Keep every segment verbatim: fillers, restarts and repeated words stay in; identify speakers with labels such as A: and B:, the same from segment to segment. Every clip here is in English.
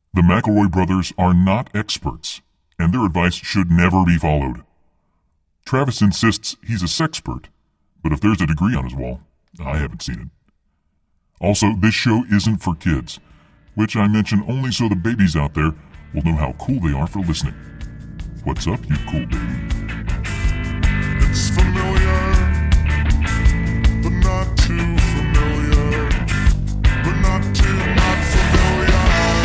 A: The McElroy brothers are not experts, and their advice should never be followed. Travis insists he's a sexpert, but if there's a degree on his wall, I haven't seen it. Also, this show isn't for kids, which I mention only so the babies out there will know how cool they are for listening. What's up, you cool baby?
B: It's familiar, but not too familiar, but not too not familiar.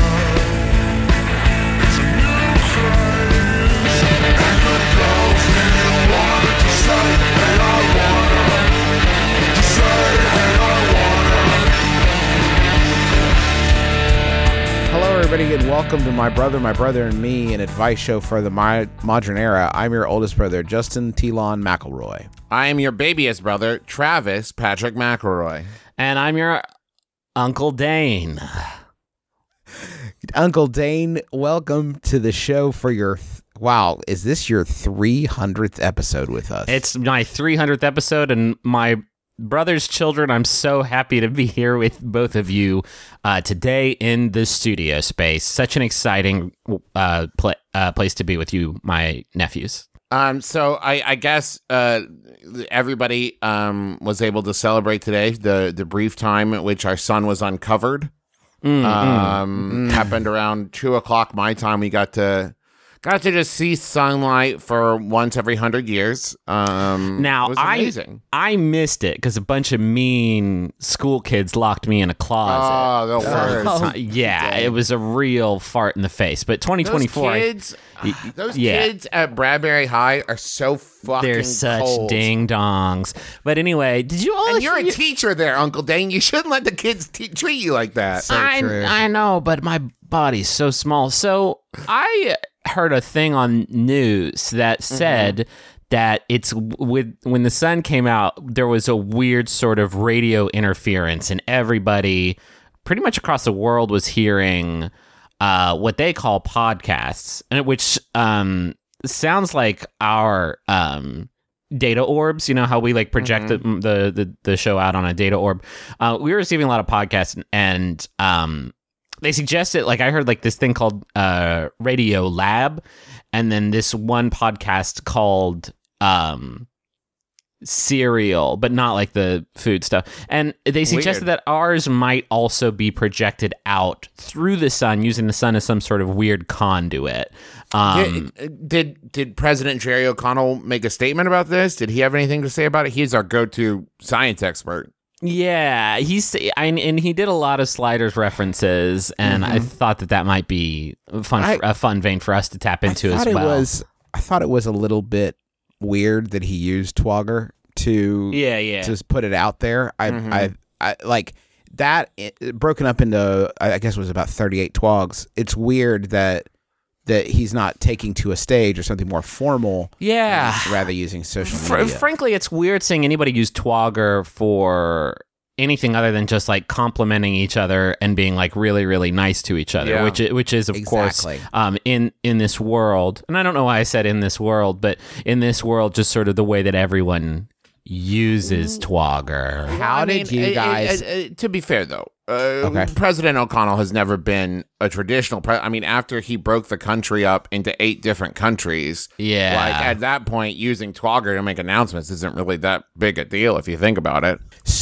B: It's a new craze, and the girls in you wanted to say, hey, I wanna, to say, hey, I wanna.
C: Hello, everybody, and welcome to My Brother, My Brother and Me, an advice show for the my, modern era. I'm your oldest brother, Justin Telon McElroy.
D: I am your babyest brother, Travis Patrick McElroy.
E: And I'm your Uncle Dane.
C: Uncle Dane, welcome to the show for your, th- wow, is this your three hundredth episode with us?
E: It's my three hundredth episode, and my brother's children, I'm so happy to be here with both of you uh, today in the studio space. Such an exciting uh, pl- uh, place to be with you, my nephews.
D: Um, so I, I guess uh, everybody um, was able to celebrate today, the, the brief time at which our son was uncovered.
E: Mm,
D: um,
E: mm.
D: Happened around two o'clock my time. We got to got to just see sunlight for once every hundred years. Um,
E: now
D: it was
E: I
D: amazing.
E: I missed it because a bunch of mean school kids locked me in a closet.
D: Oh, the worst.
E: Uh, yeah,
D: Dang.
E: it was a real fart in the face. But twenty twenty-four,
D: Those kids,
E: I-
D: those
E: yeah.
D: kids at Bradbury High are so fucking
E: they're such
D: cold.
E: ding dongs. But anyway, did you all?
D: And you're a
E: hear-
D: teacher there, Uncle Dane. You shouldn't let the kids t- treat you like that.
C: So
E: I
C: true.
E: I know, but my body's so small. So I heard a thing on news that said
D: Mm-hmm.
E: that it's with when the sun came out, there was a weird sort of radio interference, and everybody pretty much across the world was hearing uh, what they call podcasts, and which um, sounds like our um, data orbs. You know how we like project
D: Mm-hmm.
E: the, the the the show out on a data orb. Uh, we were receiving a lot of podcasts, and um, they suggested, like, I heard like this thing called uh, Radio Lab, and then this one podcast called um, Cereal, but not like the food stuff. And they suggested
D: Weird.
E: that ours might also be projected out through the sun, using the sun as some sort of weird conduit. Um,
D: did, did did President Jerry O'Connell make a statement about this? Did he have anything to say about it? He's our go-to science expert.
E: Yeah, he's I, and he did a lot of Sliders references, and
D: Mm-hmm.
E: I thought that that might be a fun,
C: I-
E: a fun vein for us to tap into
C: I
E: as
C: thought
E: well.
C: It was, I thought it was a little bit weird that he used Twogger to
E: Yeah, yeah.
C: just put it out there. I,
D: Mhm.
C: I, I like that it, broken up into, I guess it was about thirty-eight twogs. It's weird that that he's not taking to a stage or something more formal.
E: Yeah.
C: rather using social
E: Fr-
C: media.
E: frankly, it's weird seeing anybody use Twogger for anything other than just like complimenting each other and being like really, really nice to each other,
D: Yeah.
E: which i- which is of
C: Exactly.
E: course um, in in this world. And I don't know why I said in this world, but in this world, just sort of the way that everyone uses Twogger.
C: How
D: I
C: did
D: mean,
C: you
D: it- it-
C: guys?
D: it- it- to be fair, though, uh,
C: Okay.
D: President O'Connell has never been a traditional. Pre- I mean, after he broke the country up into eight different countries,
E: Yeah.
D: like at that point, using Twogger to make announcements isn't really that big a deal if you think about it.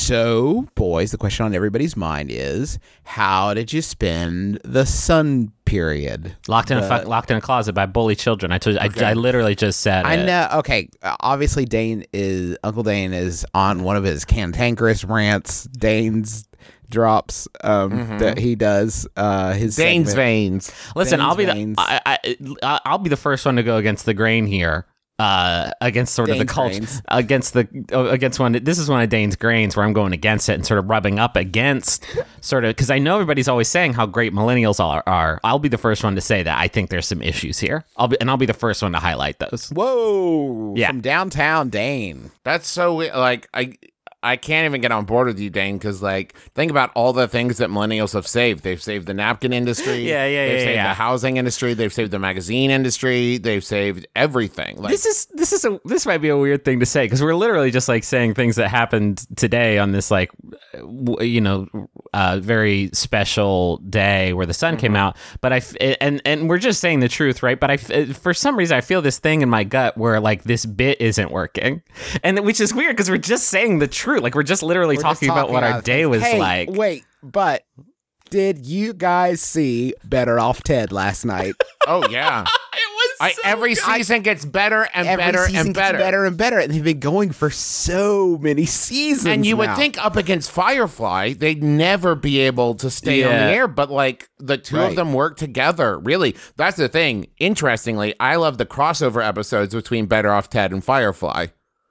C: So, boys, the question on everybody's mind is, how did you spend the sun period?
E: Locked in a
C: The-
E: fuck, locked in a closet by bully children. I told I, I literally just said
C: I
E: it.
C: know. Okay, uh, obviously Dane is Uncle Dane is on one of his cantankerous rants. Dane's drops um, that he does. Uh, his
D: Dane's
C: segment.
D: veins.
E: Listen,
C: Dane's
E: I'll be the
C: veins.
E: I, I, I'll be the first one to go against the grain here. Uh, against sort of the
C: Dane's
E: culture,
C: grains.
E: against the uh, against one. This is one of Dane's grains where I'm going against it and sort of rubbing up against sort of because I know everybody's always saying how great millennials are, are. I'll be the first one to say that I think there's some issues here. I'll be and I'll be the first one to highlight those.
C: Whoa!
E: Yeah.
C: From downtown Dane.
D: That's so we- like I. I can't even get on board with you, Dane, because like think about all the things that millennials have saved. They've saved the napkin industry.
E: Yeah, yeah,
D: They've
E: yeah,
D: saved
E: yeah.
D: the housing industry. They've saved the magazine industry. They've saved everything. Like,
E: This is this is a this might be a weird thing to say because we're literally just like saying things that happened today on this like w- you know uh, very special day where the sun came out. But I f- and and we're just saying the truth, right? But I f- for some reason I feel this thing in my gut where like this bit isn't working, and which is weird because we're just saying the truth. Like we're just literally
C: We're
E: talking,
C: just
E: about what our
C: things.
E: day was
C: Hey,
E: like.
C: Wait, but did you guys see Better Off Ted last night?
D: oh yeah,
E: It was
D: I,
E: so
D: every
E: good.
D: season gets better and
C: Every
D: better
C: season
D: and
C: gets
D: better.
C: better and better, and they've been going for so many seasons.
D: And you would
C: now.
D: think up against Firefly, they'd never be able to stay on
E: Yeah.
D: the air, but like the two
C: Right.
D: of them work together. Really, that's the thing. Interestingly, I love the crossover episodes between Better Off Ted and Firefly.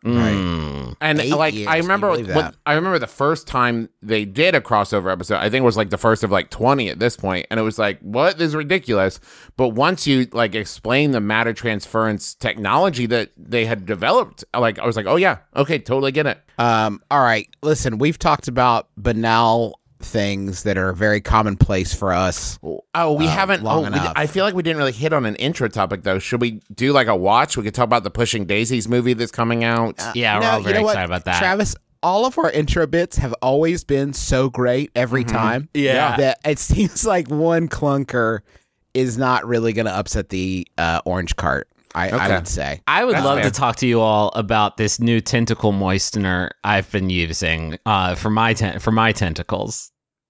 E: Mm.
D: And
C: Eight
D: like
C: years,
D: I
C: can you
D: remember,
C: believe
D: when,
C: that?
D: I remember the first time they did a crossover episode. I think it was like the first of like twenty at this point, and it was like, what? This is ridiculous. But once you like explain the matter transference technology that they had developed, like I was like, oh yeah, okay, totally get it.
C: Um, all right, listen, we've talked about banal things that are very commonplace for us.
D: Oh, we
C: Uh,
D: haven't.
C: long
D: Oh, we,
C: enough.
D: I feel like we didn't really hit on an intro topic though. Should we do like a watch? We could talk about the Pushing Daisies movie that's coming out.
E: Yeah, we're
C: No,
E: all
C: you
E: very
C: know what,
E: excited about that.
C: Travis, all of our intro bits have always been so great every time.
E: Yeah.
C: That it seems like one clunker is not really going to upset the uh, orange cart, I, I
D: Okay.
C: would say.
E: I would
D: That's
E: love
D: fair.
E: to talk to you all about this new tentacle moistener I've been using uh, for my ten- for my tentacles.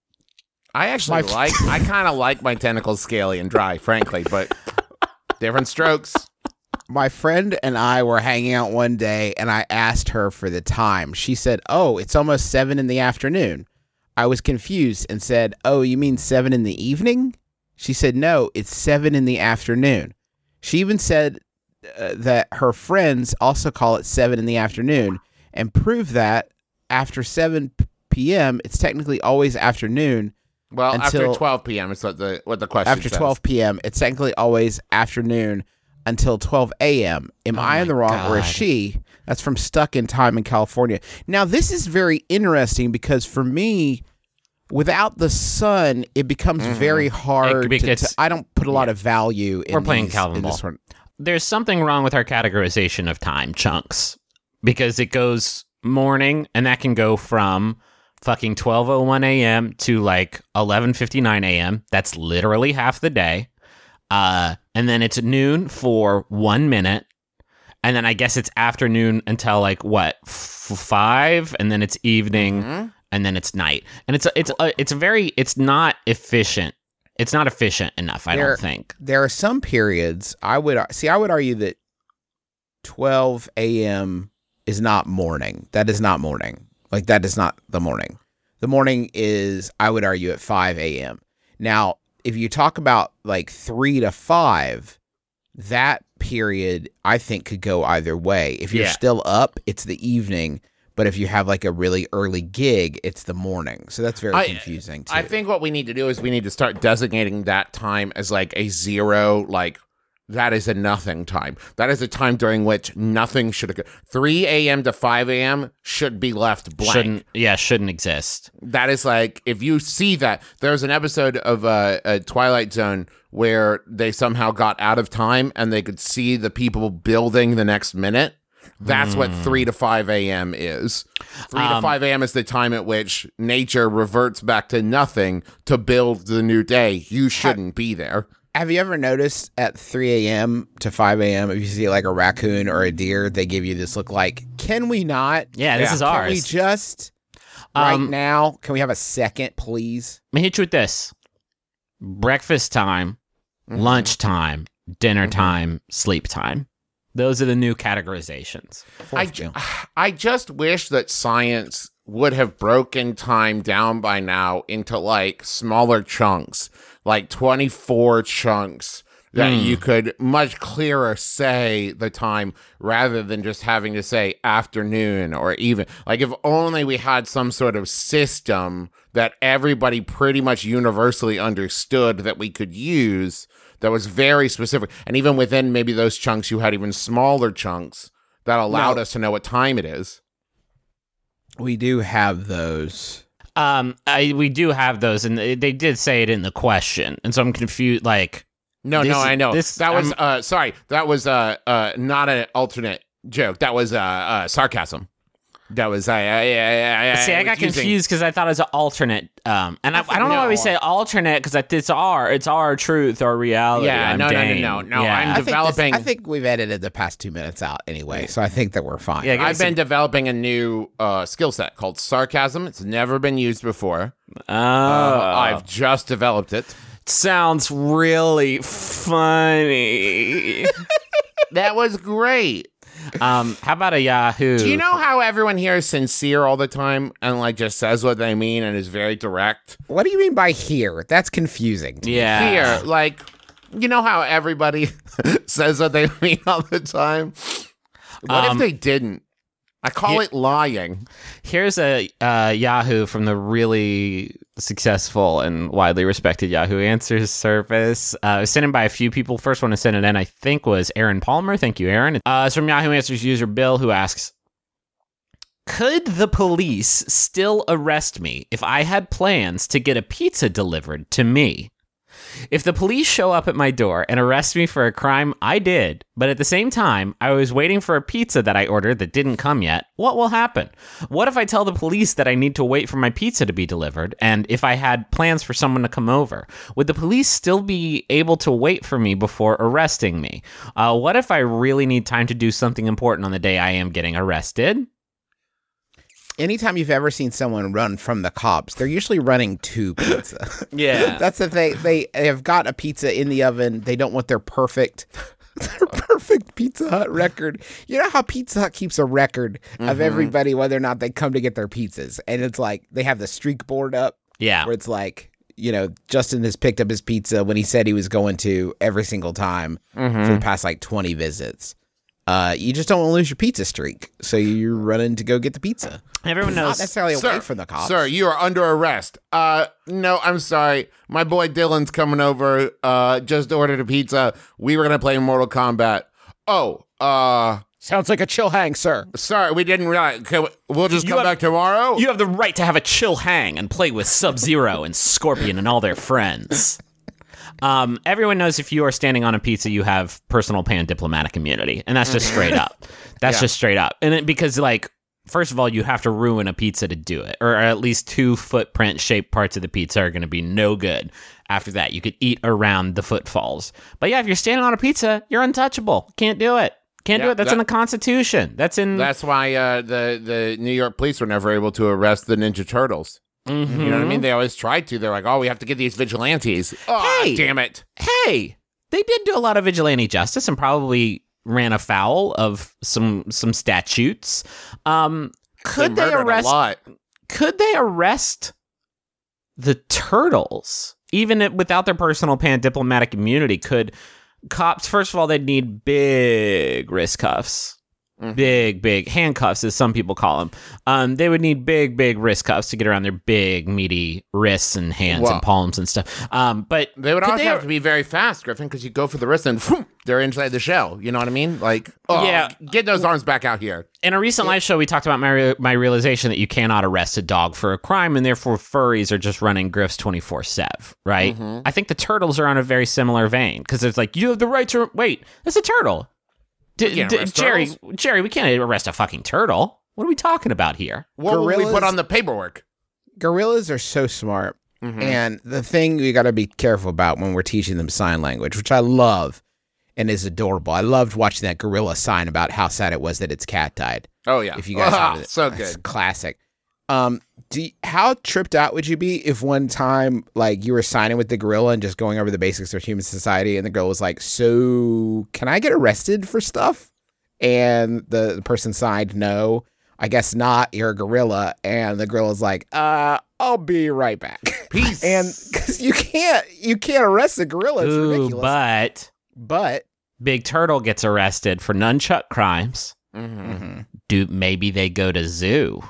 D: I actually
C: My-
D: like. I kind of like my tentacles scaly and dry, frankly, but different strokes.
C: My friend and I were hanging out one day, and I asked her for the time. She said, oh, it's almost seven in the afternoon. I was confused and said, oh, you mean seven in the evening? She said, no, it's seven in the afternoon. She even said uh, that her friends also call it seven in the afternoon and prove that after seven p.m., it's technically always afternoon.
D: Well,
C: Until-
D: after twelve p.m. is what the what the question
C: After
D: says.
C: twelve p.m., it's technically always afternoon until twelve a.m. Am I in
E: my
C: the wrong or is
E: God.
C: she? That's from Stuck in Time in California. Now, this is very interesting because for me, without the sun, it becomes very hard
E: It
C: to,
E: gets-
C: to- I don't put a lot of value in
E: We're playing
C: these-
E: Calvin
C: in this
E: Ball.
C: one.
E: There's something wrong with our categorization of time chunks because it goes morning and that can go from fucking twelve oh one a.m. to like eleven fifty-nine a.m. That's literally half the day. Uh, and then it's noon for one minute. And then I guess it's afternoon until like what, f- five? And then it's evening
D: Mm-hmm.
E: and then it's night. And it's, a, it's, a, it's a very, it's not efficient. It's not efficient enough, I
C: There-
E: don't think.
C: There are some periods I would see. I would argue that twelve a.m. is not morning. That is not morning. Like that is not the morning. The morning is, I would argue, at five a.m. Now, if you talk about like three to five, that period I think could go either way. If you're
E: Yeah.
C: still up, it's the evening. But if you have like a really early gig, it's the morning. So that's very
D: I-
C: confusing too.
D: I think what we need to do is we need to start designating that time as like a zero, like that is a nothing time. That is a time during which nothing should occur. three a.m. to five a.m. should be left blank.
E: Shouldn't, yeah, shouldn't exist.
D: That is like, if you see that, there's an episode of uh, a Twilight Zone where they somehow got out of time and they could see the people building the next minute. That's what three to five a.m. is. three to
E: Um,
D: five a.m. is the time at which nature reverts back to nothing to build the new day. You shouldn't be there.
C: Have you ever noticed at three a.m. to five a.m. if you see like a raccoon or a deer, they give you this look like, can we not?
E: Yeah, this
D: Yeah.
E: is
C: Can
E: ours.
C: we just right
E: Um,
C: now? Can we have a second, please?
E: Let me hit you with this: breakfast time, lunch time, dinner time, sleep time. Those are the new categorizations.
D: I, ju- I just wish that science would have broken time down by now into like smaller chunks, like twenty-four chunks that you could much clearer say the time rather than just having to say afternoon or even. Like if only we had some sort of system that everybody pretty much universally understood that we could use that was very specific. And even within maybe those chunks, you had even smaller chunks that allowed
C: No.
D: us to know what time it is.
C: We do have those.
E: Um, I, we do have those, and they, they did say it in the question, and so I'm confused. Like,
D: No,
E: This-
D: no, I know.
E: this-
D: that was
E: I'm-
D: uh sorry. That was uh uh not an alternate joke. That was uh, uh sarcasm. That was I I I, I
E: see, I
D: was
E: got
D: using-
E: confused because I thought it was an alternate. Um, and I, I,
D: think
E: don't know why we
D: no.
E: say alternate because it's our, it's our truth, our reality.
D: Yeah,
E: I'm
D: no, no, no,
E: Dane.
D: no, no,
E: Yeah.
D: I'm
C: I think, this-
D: developing-
C: I think we've edited the past two minutes out anyway, so I think that we're fine.
E: Yeah, give
D: I've
E: us some-
D: been developing a new uh, skill set called sarcasm. It's never been used before.
E: Oh,
D: Uh, I've just developed it.
E: sounds really funny.
D: That was great.
E: um, how about a Yahoo?
D: Do you know how everyone here is sincere all the time and like just says what they mean and is very direct?
C: What do you mean by here? That's confusing. to me.
E: Yeah.
D: Here, like, you know how everybody says what they mean all the time? What
E: Um,
D: if they didn't? I call
E: He-
D: it lying.
E: Here's a uh, Yahoo from the really successful and widely respected Yahoo Answers service. Uh, it was sent in by a few people. First one to send it in, I think, was Aaron Palmer. Thank you, Aaron. Uh, it's from Yahoo Answers user Bill, who asks, could the police still arrest me if I had plans to get a pizza delivered to me? If the police show up at my door and arrest me for a crime I did, but at the same time, I was waiting for a pizza that I ordered that didn't come yet, what will happen? What if I tell the police that I need to wait for my pizza to be delivered, and if I had plans for someone to come over? Would the police still be able to wait for me before arresting me? Uh, what if I really need time to do something important on the day I am getting arrested?
C: Anytime you've ever seen someone run from the cops, they're usually running to pizza.
E: Yeah.
C: That's the thing. They have got a pizza in the oven. They don't want their perfect, their perfect Pizza Hut record. You know how Pizza Hut keeps a record of everybody, whether or not they come to get their pizzas. And it's like, they have the streak board up
E: Yeah.
C: where it's like, you know, Justin has picked up his pizza when he said he was going to every single time for the past like twenty visits. Uh, you just don't want to lose your pizza streak. So you're running to go get the pizza.
E: Everyone
C: Not
E: knows.
C: necessarily away
D: Sir,
C: from the cops.
D: Sir, you are under arrest. Uh, no, I'm sorry. My boy Dylan's coming over. Uh, just ordered a pizza. We were gonna play Mortal Kombat. Oh, uh,
C: Sounds like a chill hang, sir.
D: sorry, we didn't realize. Can we, we'll just
E: You
D: come
E: have-
D: back tomorrow.
E: You have the right to have a chill hang and play with Sub-Zero and Scorpion and all their friends. Um, everyone knows if you are standing on a pizza, you have personal pan diplomatic immunity, and that's just straight up. That's
D: Yeah.
E: just straight up. And it, because, like, first of all, you have to ruin a pizza to do it, or at least two footprint-shaped parts of the pizza are going to be no good. After that, you could eat around the footfalls. But yeah, if you're standing on a pizza, you're untouchable. Can't do it. Can't do
D: Yeah,
E: it. That's
D: that-
E: in the Constitution. That's in.
D: That's why uh, the the New York police were never able to arrest the Ninja Turtles.
E: Mhm.
D: You know what I mean? They always tried to. They're like, oh, we have to get these vigilantes. Oh,
E: Hey!
D: damn it!
E: Hey, they did do a lot of vigilante justice and probably ran afoul of some some statutes. Um, could they,
D: murdered a
E: arrest?
D: lot.
E: Could they arrest the turtles even if, without their personal pan diplomatic immunity? Could cops? First of all, they'd need big wrist cuffs. Big, big handcuffs, as some people call them. Um, they would need big, big wrist cuffs to get around their big, meaty wrists and hands
D: Well-
E: and palms and stuff. Um, but
D: They would
E: could
D: also have to be very fast, Griffin, because you go for the wrist and whoom, they're inside the shell. You know what I mean? Like, oh,
E: Yeah.
D: get those arms back out here.
E: In a recent live show, we talked about my re- my realization that you cannot arrest a dog for a crime, and therefore furries are just running Griff's twenty-four seven, right? I think the turtles are on a very similar vein, because it's like, you have the right to... Wait, that's a turtle. D-
D: can't
E: d-
D: arrest
E: Jerry,
D: turtles.
E: Jerry, we can't arrest a fucking turtle. What are we talking about here?
D: What would we
C: Gorillas-
D: put on the paperwork?
C: Gorillas are so smart.
D: Mm-hmm.
C: And the thing we got to be careful about when we're teaching them sign language, which I love and is adorable. I loved watching that gorilla sign about how sad it was that its cat died.
D: Oh, yeah.
C: If you guys
D: Ah,
C: have it.
D: so
C: It's
D: good.
C: classic. Um, do you- how tripped out would you be if one time, like, you were signing with the gorilla and just going over the basics of human society, and the girl was like, "So, can I get arrested for stuff?" And the, the person signed, "No, I guess not. You're a gorilla." And the gorilla's like, "Uh, I'll be right back."
D: Peace.
C: And because you can't, you can't arrest a gorilla. It's
E: Ooh,
C: ridiculous.
E: but
C: But
E: Big Turtle gets arrested for nunchuck crimes.
D: Mhm.
E: Do maybe they go to zoo?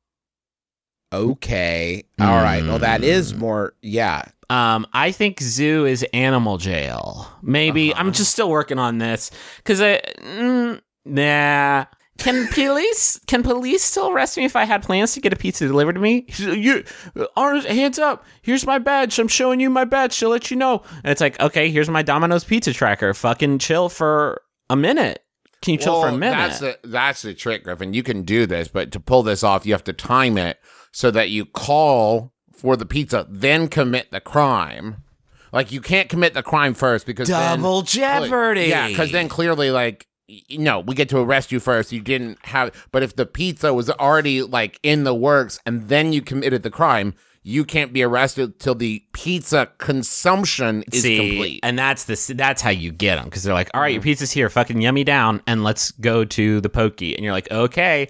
C: okay, all right. Well, that is more. Yeah.
E: Um, I think zoo is animal jail. Maybe I'm just still working on this because I, mm, nah. can police can police still arrest me if I had plans to get a pizza delivered to me? He's like, you, arms, hands up. Here's my badge. I'm showing you my badge to let you know. And it's like, okay, here's my Domino's pizza tracker. Fucking chill for a minute. Can you chill
D: well,
E: for a minute?
D: That's the, that's the trick, Griffin. You can do this, but to pull this off, you have to time it so that you call for the pizza, then commit the crime. Like, you can't commit the crime first because
E: Double
D: then,
E: jeopardy.
D: Yeah, because then clearly, like, y- no, we get to arrest you first. You didn't have, but if the pizza was already, like, in the works and then you committed the crime, you can't be arrested till the pizza consumption is
E: See,
D: complete.
E: and that's the that's how you get them because they're like, all right, your pizza's here, fucking yummy down, and let's go to the pokey. And you're like, okay,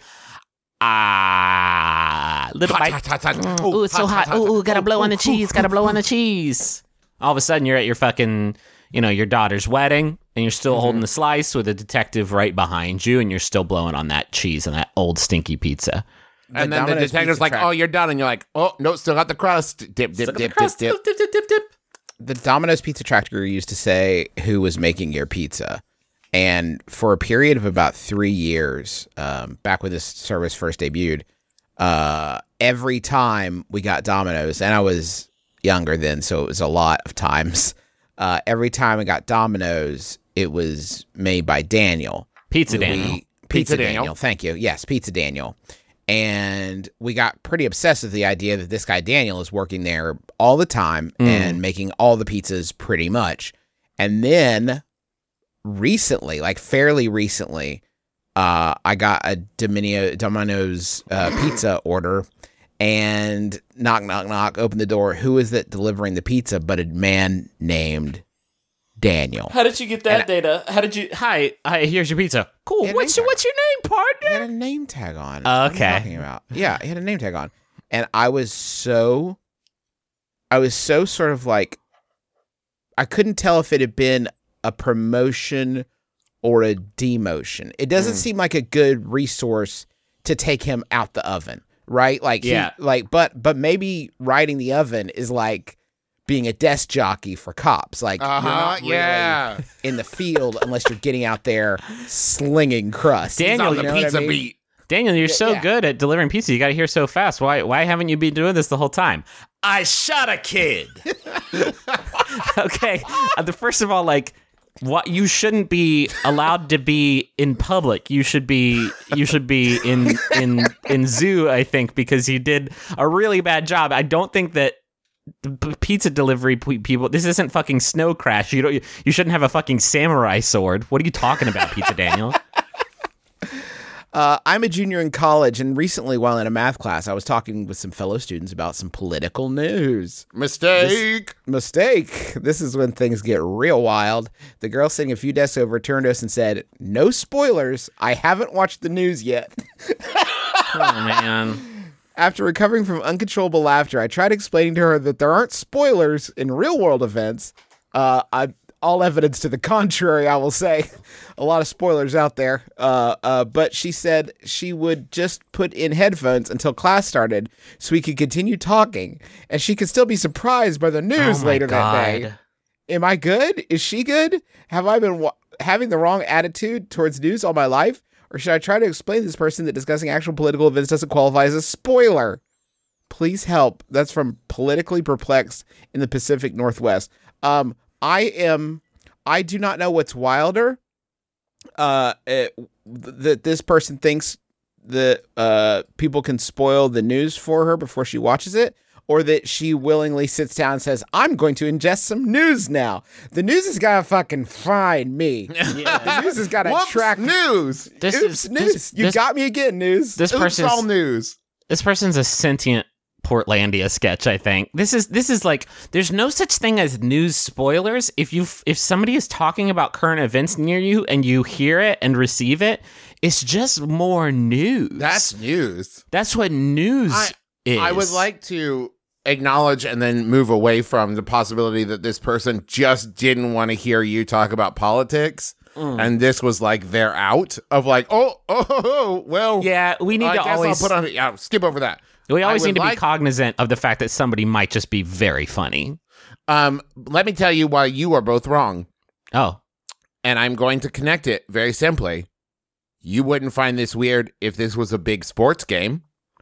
E: ah, little
D: Hot,
E: bite.
D: hot, hot, hot.
E: Mm,
D: Ooh,
E: ooh, it's so
D: hot,
E: hot.
D: hot,
E: Ooh,
D: hot.
E: ooh, gotta
D: Ooh,
E: blow on
D: ooh,
E: the cheese. Gotta blow on the cheese. All of a sudden, you're at your fucking, you know, your daughter's wedding, and you're still holding the slice with a detective right behind you, and you're still blowing on that cheese and that old stinky pizza.
D: And then the
C: Domino's
D: detective's
C: pizza
D: like,
C: track-
D: oh, you're done. And you're like, oh, no, still got the crust. Dip, dip, dip, dip, dip.
E: dip, dip, dip, dip.
C: The Domino's Pizza Tracker used to say who was making your pizza. And for a period of about three years, um, back when this service first debuted, uh, every time we got Domino's, and I was younger then, so it was a lot of times, uh, every time we got Domino's, it was made by Daniel.
E: Pizza
C: We-
E: Daniel.
C: Pizza,
D: Pizza
C: Daniel.
D: Daniel.
C: Thank you. Yes, Pizza Daniel. And we got pretty obsessed with the idea that this guy Daniel is working there all the time and making all the pizzas pretty much. And then recently, like fairly recently, uh, I got a Dominio, Domino's uh, pizza order and knock, knock, knock, open the door. Who is it delivering the pizza but a man named Daniel?
E: How did you get that
C: And-
E: data? How did you? Hi, hi. Here's your pizza. Cool.
C: Yeah,
E: What's
C: name
E: your
C: tag.
E: What's your name,
C: He
E: partner?
C: had a name tag on. What are you
E: Okay.
C: talking about? Yeah, he had a name tag on. And I was so I was so sort of like I couldn't tell if it had been a promotion or a demotion. It doesn't seem like a good resource to take him out the oven, right? Like he-
E: Yeah.
C: like but but maybe riding the oven is like being a desk jockey for cops. Like
D: Uh
C: you're
D: huh.
C: not really
D: Yeah.
C: in the field unless you're getting out there slinging crust.
E: Daniel,
D: on
C: you
D: the
C: know what I
D: pizza
C: mean?
D: beat.
E: Daniel, you're so
C: yeah.
E: good at delivering pizza. You got to hear so fast. Why Why haven't you been doing this the whole time? I shot a kid. Okay. Uh, the first of all, like, what you shouldn't be allowed to be in public. You should be you should be in in in zoo, I think, because you did a really bad job. I don't think that the p- pizza delivery p- people. This isn't fucking Snow Crash. You don't. You shouldn't have a fucking samurai sword. What are you talking about, Pizza Daniel?
C: Uh, I'm a junior in college, and recently, while in a math class, I was talking with some fellow students about some political news.
D: Mistake.
C: Mistake. This is when things get real wild. The girl sitting a few desks over turned to us and said, "No spoilers. I haven't watched the news yet."
E: Oh man.
C: After recovering from uncontrollable laughter, I tried explaining to her that there aren't spoilers in real-world events. Uh, I, all evidence to the contrary, I will say. A lot of spoilers out there. Uh, uh, but she said she would just put in headphones until class started so we could continue talking, and she could still be surprised by the news
E: Oh my
C: later that day.
E: God.
C: Am I good? Is she good? Have I been wa- having the wrong attitude towards news all my life? Or should I try to explain to this person that discussing actual political events doesn't qualify as a spoiler? Please help. That's from Politically Perplexed in the Pacific Northwest. Um, I am, I do not know what's wilder. Uh, it, that this person thinks that uh, people can spoil the news for her before she watches it, or that she willingly sits down and says, I'm going to ingest some news now. The news has got to fucking find me. The news has got to
D: Whoops,
C: track
D: news.
E: This
C: Oops,
E: is
C: news.
E: this,
C: you
E: this,
C: got me again, news.
E: this
D: Oops,
E: person's
D: all news.
E: this person's a sentient Portlandia sketch, I think. This is this is like there's no such thing as news spoilers. If you if somebody is talking about current events near you and you hear it and receive it, it's just more news.
D: That's news.
E: That's what news
D: I-
E: is.
D: I would like to acknowledge and then move away from the possibility that this person just didn't want to hear you talk about politics.
E: Mm.
D: And this was like their out of like, oh, oh, oh, oh, well,
E: Yeah, we need
D: I
E: to
D: guess
E: always
D: I'll put on, yeah, skip over that.
E: we always
D: I
E: need
D: would
E: to be
D: like-
E: cognizant of the fact that somebody might just be very funny.
D: Um, let me tell you why you are both wrong.
E: Oh.
D: And I'm going to connect it very simply. you wouldn't find this weird if this was a big sports game.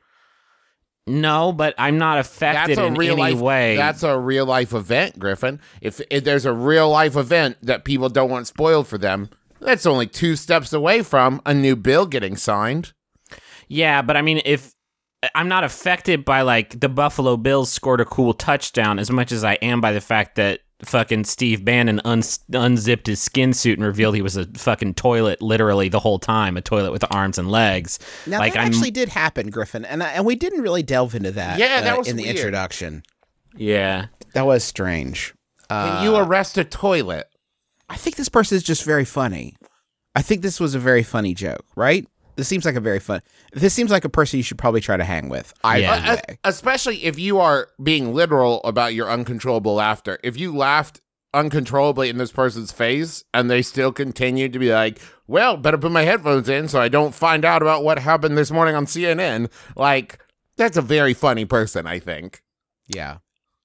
E: No, but I'm not affected
D: That's a
E: in
D: real
E: any
D: life,
E: way.
D: That's a real life event, Griffin. If, if there's a real life event that people don't want spoiled for them, that's only two steps away from a new bill getting signed.
E: Yeah, but I mean, if I'm not affected by like the Buffalo Bills scored a cool touchdown as much as I am by the fact that fucking Steve Bannon un- unzipped his skin suit and revealed he was a fucking toilet literally the whole time, a toilet with arms and legs.
C: Now
E: like,
C: that
E: I'm,
C: actually did happen, Griffin, and I, and we didn't really delve into that.
D: Yeah, that
C: uh,
D: was
C: in the
D: weird.
C: introduction.
E: Yeah.
C: That was strange. Uh,
D: When you arrest a toilet.
C: I think this person is just very funny. I think this was a very funny joke, right? This seems like a very fun. This seems like a person you should probably try to hang with. Either
E: Yeah.
C: way.
D: Especially if you are being literal about your uncontrollable laughter. If you laughed uncontrollably in this person's face and they still continue to be like, well, better put my headphones in so I don't find out about what happened this morning on C N N. Like, that's a very funny person, I think.
C: Yeah.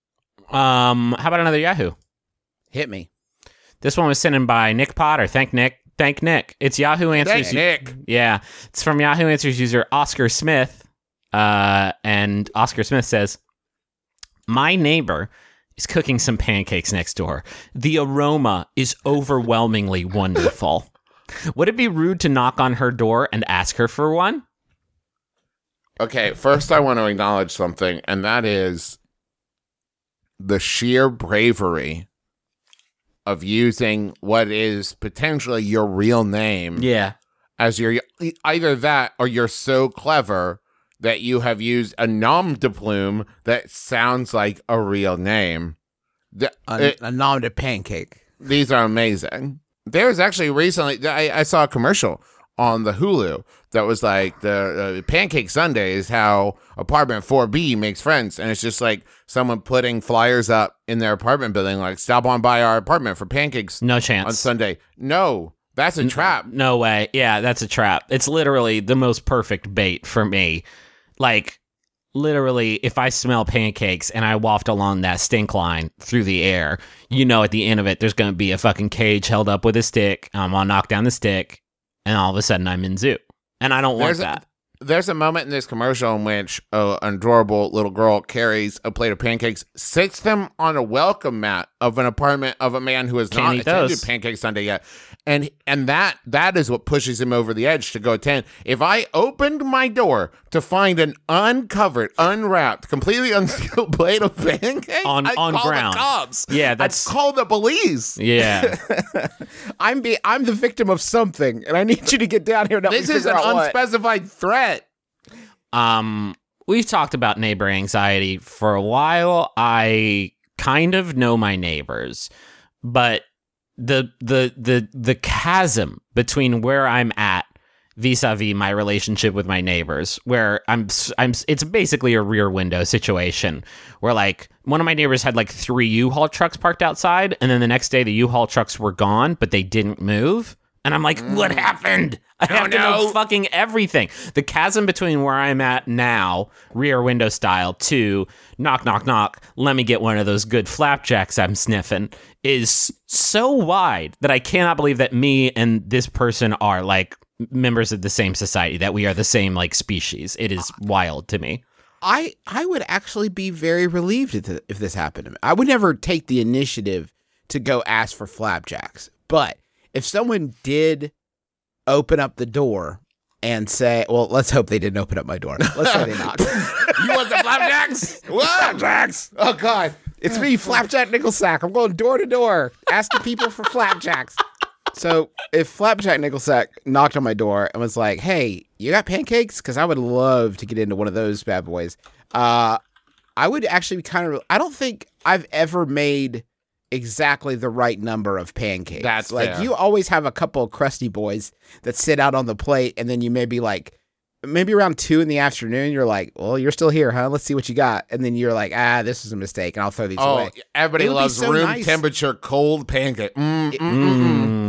E: Um, how about another Yahoo?
C: Hit me.
E: This one was sent in by Nick Potter. Thank Nick. Thank Nick. It's Yahoo Answers.
D: Thanks, Nick.
E: Yeah. It's from Yahoo Answers user Oscar Smith. Uh, and Oscar Smith says, my neighbor is cooking some pancakes next door. The aroma is overwhelmingly wonderful. Would it be rude to knock on her door and ask her for one?
D: Okay, first I want to acknowledge something, and that is the sheer bravery of using what is potentially your real name
E: Yeah.
D: as your either that or you're so clever that you have used a nom de plume that sounds like a real name. The-
C: A,
D: it-
C: a nom de pancake.
D: these are amazing. There's actually recently I, I saw a commercial on the Hulu that was like the uh, Pancake Sunday is how apartment four B makes friends, and it's just like someone putting flyers up in their apartment building like stop on by our apartment for pancakes
E: No
D: on
E: chance.
D: Sunday. No, that's a trap.
E: No way. Yeah, that's a trap. It's literally the most perfect bait for me. Like, literally, if I smell pancakes and I waft along that stink line through the air, you know at the end of it, there's going to be a fucking cage held up with a stick. I'm going to knock down the stick, and all of a sudden I'm in zoo. And I don't want
D: There's a,
E: that.
D: there's a moment in this commercial in which uh, an adorable little girl carries a plate of pancakes, sits them on a welcome mat of an apartment of a man who has
E: Can't
D: not
E: eat
D: attended
E: those.
D: Pancake Sunday yet. And and that that is what pushes him over the edge to go attend. If I opened my door to find an uncovered, unwrapped, completely unsealed plate of pancakes
E: On-
D: I'd
E: on
D: call
E: ground.
D: the cops.
E: Yeah, that's-
D: I'd call the police.
E: Yeah.
C: I'm be I'm the victim of something, and I need you to get down here and help
D: This
C: me
D: is
C: figure
D: an
C: out what.
D: unspecified threat.
E: Um, we've talked about neighbor anxiety for a while. I kind of know my neighbors, but the the the the chasm between where I'm at vis-a-vis my relationship with my neighbors, where I'm I'm it's basically a rear window situation where like one of my neighbors had like three U-Haul trucks parked outside, and then the next day the U-Haul trucks were gone, but they didn't move. And I'm like, what happened? I have to know
D: no.
E: fucking everything. The chasm between where I'm at now, rear window style, to knock, knock, knock, let me get one of those good flapjacks I'm sniffing, is so wide that I cannot believe that me and this person are like members of the same society, that we are the same like species. It is wild to me.
C: I I would actually be very relieved if, th- if this happened to me. I would never take the initiative to go ask for flapjacks, but if someone did open up the door and say, well, let's hope they didn't open up my door. Let's say they knocked.
D: You want the flapjacks? Flapjacks! Oh, God.
C: It's me, Flapjack Nickelsack. I'm going door to door asking people for flapjacks. So if Flapjack Nickelsack knocked on my door and was like, hey, you got pancakes? Because I would love to get into one of those bad boys. Uh, I would actually be kind of, I don't think I've ever made exactly the right number of pancakes.
D: That's
C: like
D: fair.
C: you always have a couple of crusty boys that sit out on the plate, and then you maybe like maybe around two in the afternoon you're like, well, you're still here, huh? Let's see what you got. And then you're like, ah, this is a mistake, and I'll throw these
D: Oh,
C: away.
D: everybody
C: It would be
D: loves
C: so
D: room
C: nice.
D: temperature cold pancake. Mm, mm, mm, mm.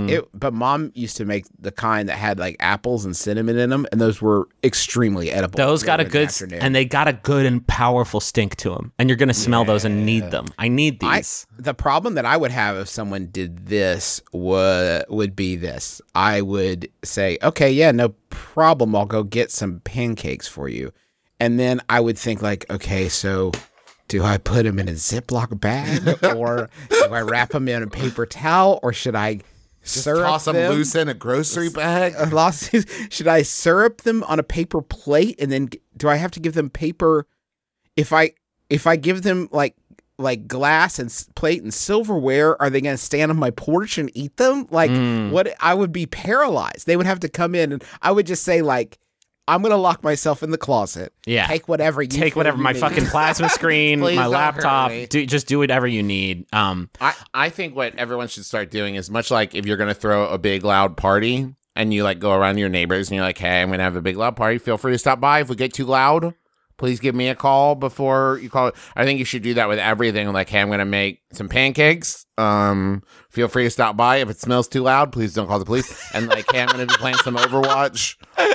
C: It, but mom used to make the kind that had like apples and cinnamon in them, and those were extremely edible.
E: Those got a
C: in the
E: good,
C: afternoon.
E: and they got a good and powerful stink to them. And you're going to smell those and need them. I need
C: I,
E: these.
C: the problem that I would have if someone did this would would be this. I would say, okay, yeah, no problem. I'll go get some pancakes for you. And then I would think like, okay, so do I put them in a Ziploc bag or do I wrap them in a paper towel or should I
D: Just
C: syrup
D: toss them
C: them?
D: loose in a grocery bag.
C: Uh, lost- should I syrup them on a paper plate and then g- do I have to give them paper if I if I give them like like glass and s- plate and silverware, are they going to stand on my porch and eat them? Like what? I would be paralyzed. They would have to come in and I would just say like, I'm going to lock myself in the closet.
E: Yeah.
C: Take whatever you
E: Take
C: feel
E: whatever
C: you
E: my
C: need.
E: fucking plasma screen,
D: Please
E: my
D: don't hurt
E: laptop.
D: me.
E: Do just do whatever you need. Um,
D: I, I think what everyone should start doing is much like if you're going to throw a big loud party and you like go around to your neighbors and you're like, hey, I'm going to have a big loud party. Feel free to stop by. If we get too loud, please give me a call before you call. I think you should do that with everything. Like, hey, I'm going to make some pancakes. Um, feel free to stop by. If it smells too loud, please don't call the police. And like, hey, I'm going to be playing some Overwatch.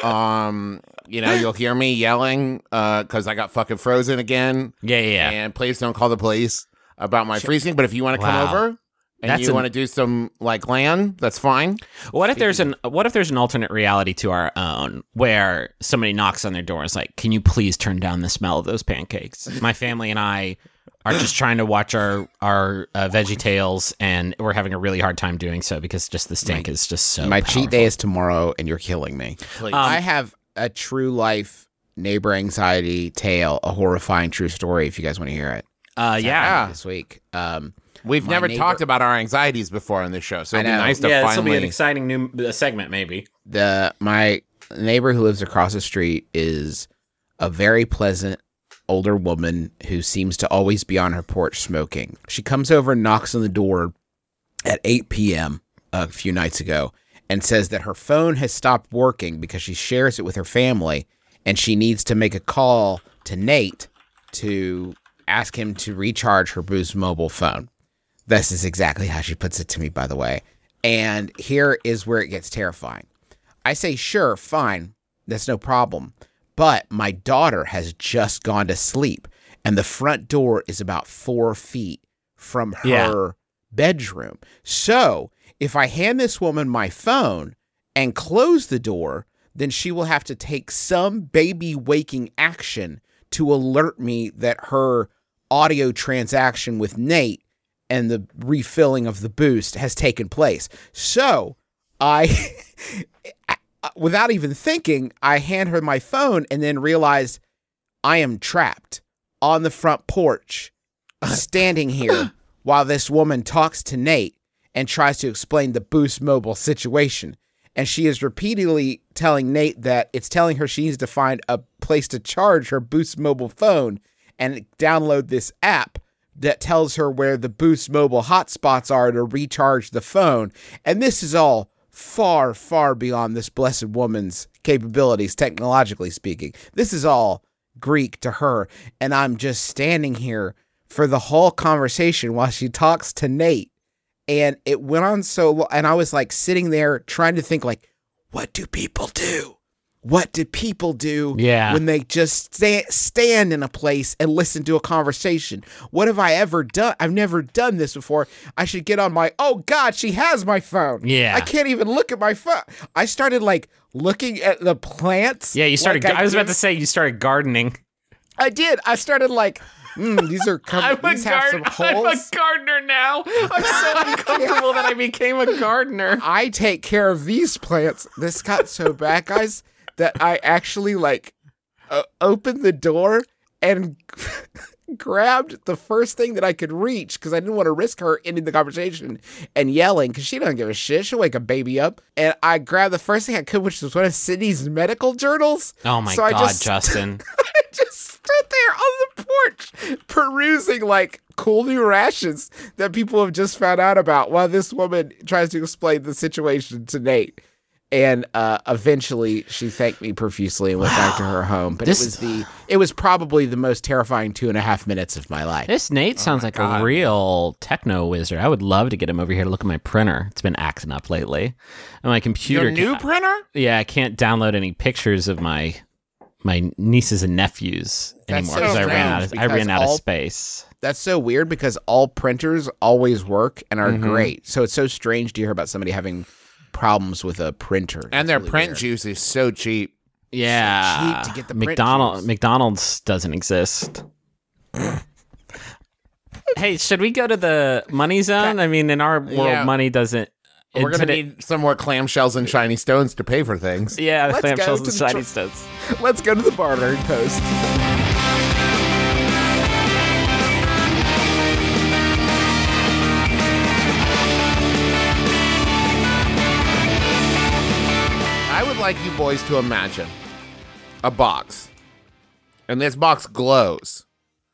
D: Um, you know, you'll hear me yelling uh, because I got fucking frozen again.
E: yeah, yeah, yeah.
D: And please don't call the police about my freezing. But if you want to come
E: Wow.
D: over and
E: That's
D: you
E: an-
D: want to do some like LAN, that's fine.
E: What if there's an What if there's an alternate reality to our own where somebody knocks on their door and is like, "Can you please turn down the smell of those pancakes?" My family and I are just trying to watch our our uh, Veggie Tales, and we're having a really hard time doing so because just the stink is just so.
C: My cheat day
E: powerful.
C: is tomorrow and you're killing me.
D: Please.
C: I have a true life neighbor anxiety tale, a horrifying true story if you guys want to hear it.
E: Uh, yeah.
C: This week. Um,
D: We've
C: my
D: never
C: neighbor-
D: talked about our anxieties before on this show, so it'd
C: I
D: be
C: know.
D: nice to
E: Yeah, this will be an
D: finally.
E: exciting new uh, segment, maybe.
C: the my neighbor who lives across the street is a very pleasant older woman who seems to always be on her porch smoking. She comes over and knocks on the door at eight p.m. a few nights ago and says that her phone has stopped working because she shares it with her family and she needs to make a call to Nate to ask him to recharge her Boost mobile phone. This is exactly how she puts it to me, by the way. And here is where it gets terrifying. I say, sure, fine, that's no problem. But my daughter has just gone to sleep, and the front door is about four feet from her
E: Yeah.
C: bedroom. So if I hand this woman my phone and close the door, then she will have to take some baby waking action to alert me that her audio transaction with Nate and the refilling of the Boost has taken place. So I, without even thinking, I hand her my phone and then realize I am trapped on the front porch, standing here while this woman talks to Nate and tries to explain the Boost mobile situation. And she is repeatedly telling Nate that it's telling her she needs to find a place to charge her Boost mobile phone and download this app that tells her where the Boost mobile hotspots are to recharge the phone. And this is all far, far beyond this blessed woman's capabilities, technologically speaking. This is all Greek to her. And I'm just standing here for the whole conversation while she talks to Nate. And it went on so long, and I was like sitting there trying to think like, what do people do? What do people do
E: Yeah.
C: when they just sta- stand in a place and listen to a conversation? What have I ever done? I've never done this before. I should get on my, oh God, she has my phone.
E: Yeah.
C: I can't even look at my phone. I started like looking at the plants.
E: Yeah, you started.
C: like
E: I, was
C: did-
E: about to say you started gardening.
C: I did. I started like, mm, these are, com- these have some holes.
E: I'm a gardener now. I'm so uncomfortable that I became a gardener.
C: I take care of these plants. This got so bad, guys, that I actually like uh, opened the door and grabbed the first thing that I could reach because I didn't want to risk her ending the conversation and yelling because she doesn't give a shit. She'll wake a baby up. And I grabbed the first thing I could, which was one of Sydney's medical journals.
E: Oh my
C: So I
E: God,
C: just-
E: Justin.
C: I just stood there on the porch perusing like cool new rations that people have just found out about while this woman tries to explain the situation to Nate. And uh, eventually, she thanked me profusely and went back to her home. But
E: This-
C: it was the it was probably the most terrifying two and a half minutes of my life.
E: This Nate sounds like
D: God.
E: a real techno wizard. I would love to get him over here to look at my printer. It's been acting up lately. And my computer
D: Your new
E: can't-
D: printer?
E: Yeah, I can't download any pictures of my my nieces and nephews
C: That's
E: anymore
C: so
E: because I ran out of,
C: strange,
E: I ran
C: because
E: out of
C: all-
E: space.
C: That's so weird because all printers always work and are
E: Mm-hmm.
C: great. So it's so strange to hear about somebody having problems with a printer.
D: And
C: That's
D: their
C: really
D: print
C: weird.
D: juice is so cheap.
E: Yeah,
C: cheap to get the print
E: McDonald
C: juice.
E: McDonald's doesn't exist. Hey, should we go to the money zone? I mean, in our world,
D: Yeah.
E: money doesn't.
D: We're
E: and
D: going to
E: today-
D: need some more clamshells and shiny stones to pay for things.
E: Yeah,
C: Let's go
E: clamshells
C: to
E: and
C: the
E: shiny
C: tr-
E: stones.
C: Let's go to the bartering post.
D: I would like you boys to imagine a box, and this box glows,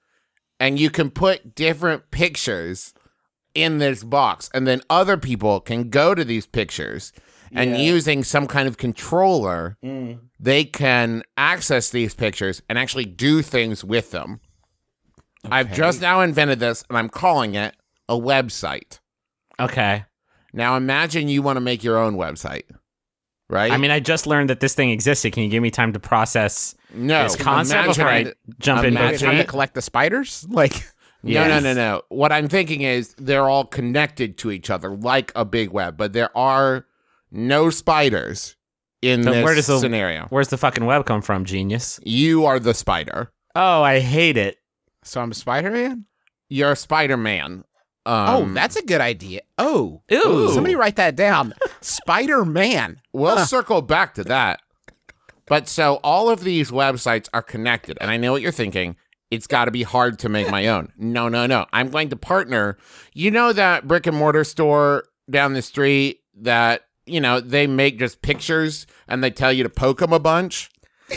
D: and you can put different pictures in this box, and then other people can go to these pictures, and using some kind of controller, they can access these pictures and actually do things with them. I've just now invented this, and I'm calling it a website.
E: Okay.
D: Now imagine you want to make your own website, right?
E: I mean, I just learned that this thing existed. Can you give me time to process
D: no
E: this concept
D: imagine
E: before I
D: it-
E: jump into
D: imagine
E: a
C: Time to
E: tweet?
C: collect the spiders? Like,
D: No, no,
E: Yes.
D: no, no. What I'm thinking is they're all connected to each other like a big web, but there are no spiders in
E: So
D: this
E: where does the-
D: scenario.
E: Where's the fucking web come from, genius?
D: You are the spider.
E: Oh, I hate it.
C: so I'm Spider-Man?
D: You're Spider-Man.
C: Oh,
D: Um,
C: that's a good idea. Oh,
E: Ooh.
C: somebody write that down. Spider-Man.
D: We'll circle back to that. But so all of these websites are connected, and I know what you're thinking. It's got to be hard to make my own. No, no, no. I'm going to partner. You know that brick and mortar store down the street that, you know, they make just pictures and they tell you to poke them a bunch?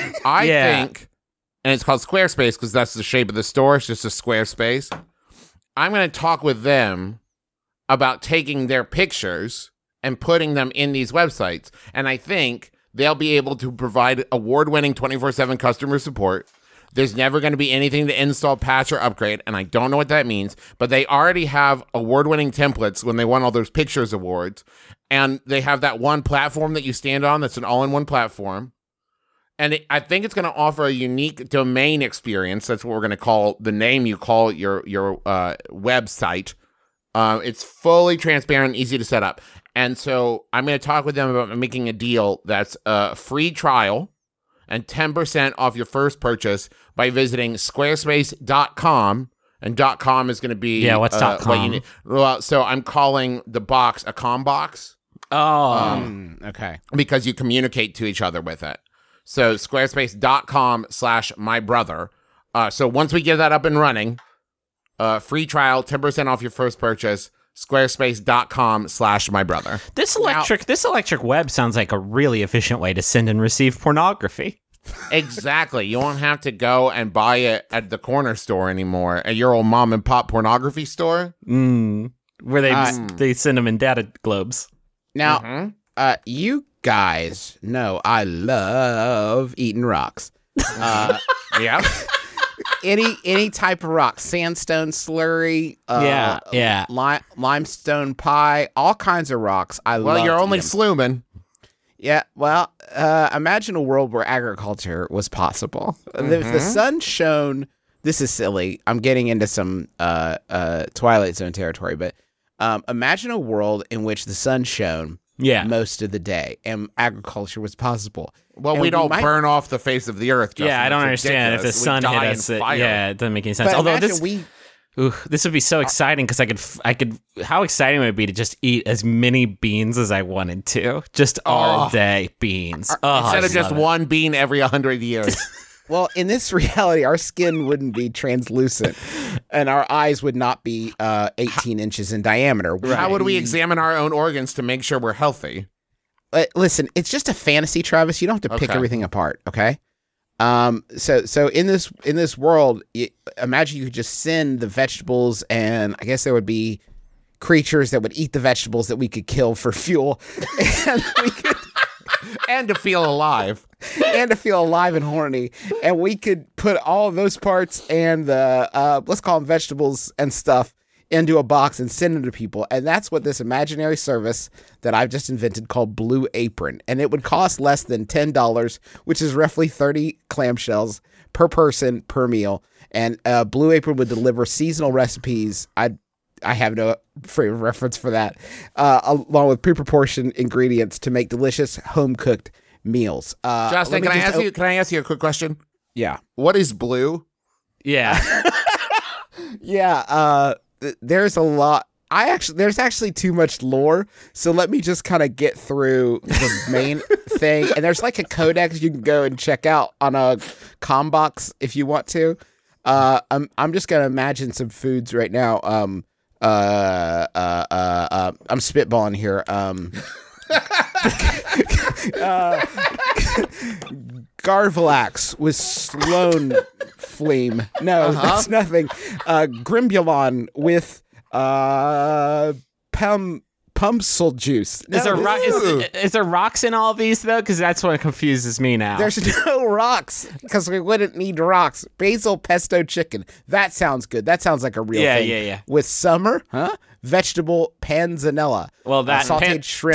D: I
E: Yeah.
D: think, and it's called Squarespace because that's the shape of the store. It's just a square space. I'm going to talk with them about taking their pictures and putting them in these websites. And I think they'll be able to provide award-winning twenty-four seven customer support. There's never going to be anything to install, patch, or upgrade, and I don't know what that means, but they already have award-winning templates when they won all those pictures awards, and they have that one platform that you stand on that's an all-in-one platform. And it, I think it's going to offer a unique domain experience. That's what we're going to call the name you call your your uh, website. Uh, it's fully transparent, easy to set up. And so I'm going to talk with them about making a deal that's a free trial and ten percent off your first purchase by visiting squarespace dot com. And .com is going to be
E: Yeah, what's
D: uh,
E: dot
D: what you
E: com?
D: need. Well, so I'm calling the box a com box
E: Oh.
C: Mm, okay.
D: because you communicate to each other with it. So squarespace dot com slash my brother. Uh, so once we get that up and running, uh, free trial, ten percent off your first purchase, squarespace dot com slash my brother.
E: This electric this electric web sounds like a really efficient way to send and receive pornography.
D: Exactly. You won't have to go and buy it at the corner store anymore, at your old mom and pop pornography store.
E: Mm. Where they
C: Uh,
E: they send them in data globes.
C: Now,
D: Mhm.
C: uh, you guys know I love eating rocks. Uh,
D: Yeah.
C: any any type of rock, sandstone slurry, uh,
E: Yeah, yeah.
C: li- limestone pie, all kinds of rocks. I love.
D: Well, you're
C: to
D: only
C: eat 'em.
D: sluming.
C: Yeah, well, uh, imagine a world where agriculture was possible. If the
D: Mm-hmm.
C: sun shone, this is silly. I'm getting into some uh, uh, Twilight Zone territory, but um, imagine a world in which the sun shone
E: Yeah.
C: most of the day and agriculture was possible.
D: Well,
C: And
D: we
C: we
D: don't
C: might-
D: burn off the face of the earth. Justin.
E: Yeah, I don't
D: That's
E: understand if the
D: ridiculous. We
E: sun hit
D: die in
E: us. It,
D: fire.
E: yeah, it doesn't make any sense.
C: But
E: Although
C: imagine
E: this,
C: we
E: ooh, this would be so exciting because I could, f- I could. How exciting would it be to just eat as many beans as I wanted to, just all
D: Oh.
E: day beans. Oh,
D: Instead
E: I
D: of just
E: love it.
D: one bean every hundred years.
C: Well, in this reality, our skin wouldn't be translucent, and our eyes would not be uh, eighteen inches in diameter.
D: How would we examine our own organs to make sure we're healthy?
C: Uh, listen, it's just a fantasy, Travis. You don't have to pick
D: Okay.
C: everything apart, okay? Um, so so in this in this world, y imagine you could just send the vegetables, and I guess there would be creatures that would eat the vegetables that we could kill for fuel, and we could
D: and to feel alive.
C: and to feel alive and horny. And we could put all of those parts and the, uh, let's call them vegetables and stuff, into a box and send them to people. And that's what this imaginary service that I've just invented called Blue Apron. And it would cost less than ten dollars, which is roughly thirty clamshells per person per meal. And uh, Blue Apron would deliver seasonal recipes. I I have no frame of reference for that, uh, along with pre-proportioned ingredients to make delicious home-cooked meals. Uh,
D: Justin,
C: let me
D: can I
C: just
D: ask
C: op-
D: you? Can I ask you a quick question?
C: Yeah,
D: What is blue?
E: Yeah.
C: yeah. Uh, th- there's a lot. I actually, there's actually too much lore. So let me just kind of get through the main thing. And there's like a codex you can go and check out on a Combox if you want to. Uh, I'm I'm just gonna imagine some foods right now. Um, uh, uh, uh, uh I'm spitballing here. Um. uh, Garvalax with Sloan Flame. No,
D: Uh-huh.
C: that's nothing. Uh, Grimbulon with uh, Pum Pumsel Juice. No,
E: Is there, ro-
C: this-
E: is, is there rocks in all of these, though? Because that's what confuses me now.
C: There's no rocks because we wouldn't need rocks. Basil pesto chicken. That sounds good. That sounds like a real
E: Yeah,
C: thing.
E: yeah, yeah.
C: With summer, huh? Vegetable panzanella.
E: Well, that-
C: uh, sauteed
E: pan-
C: shrimp.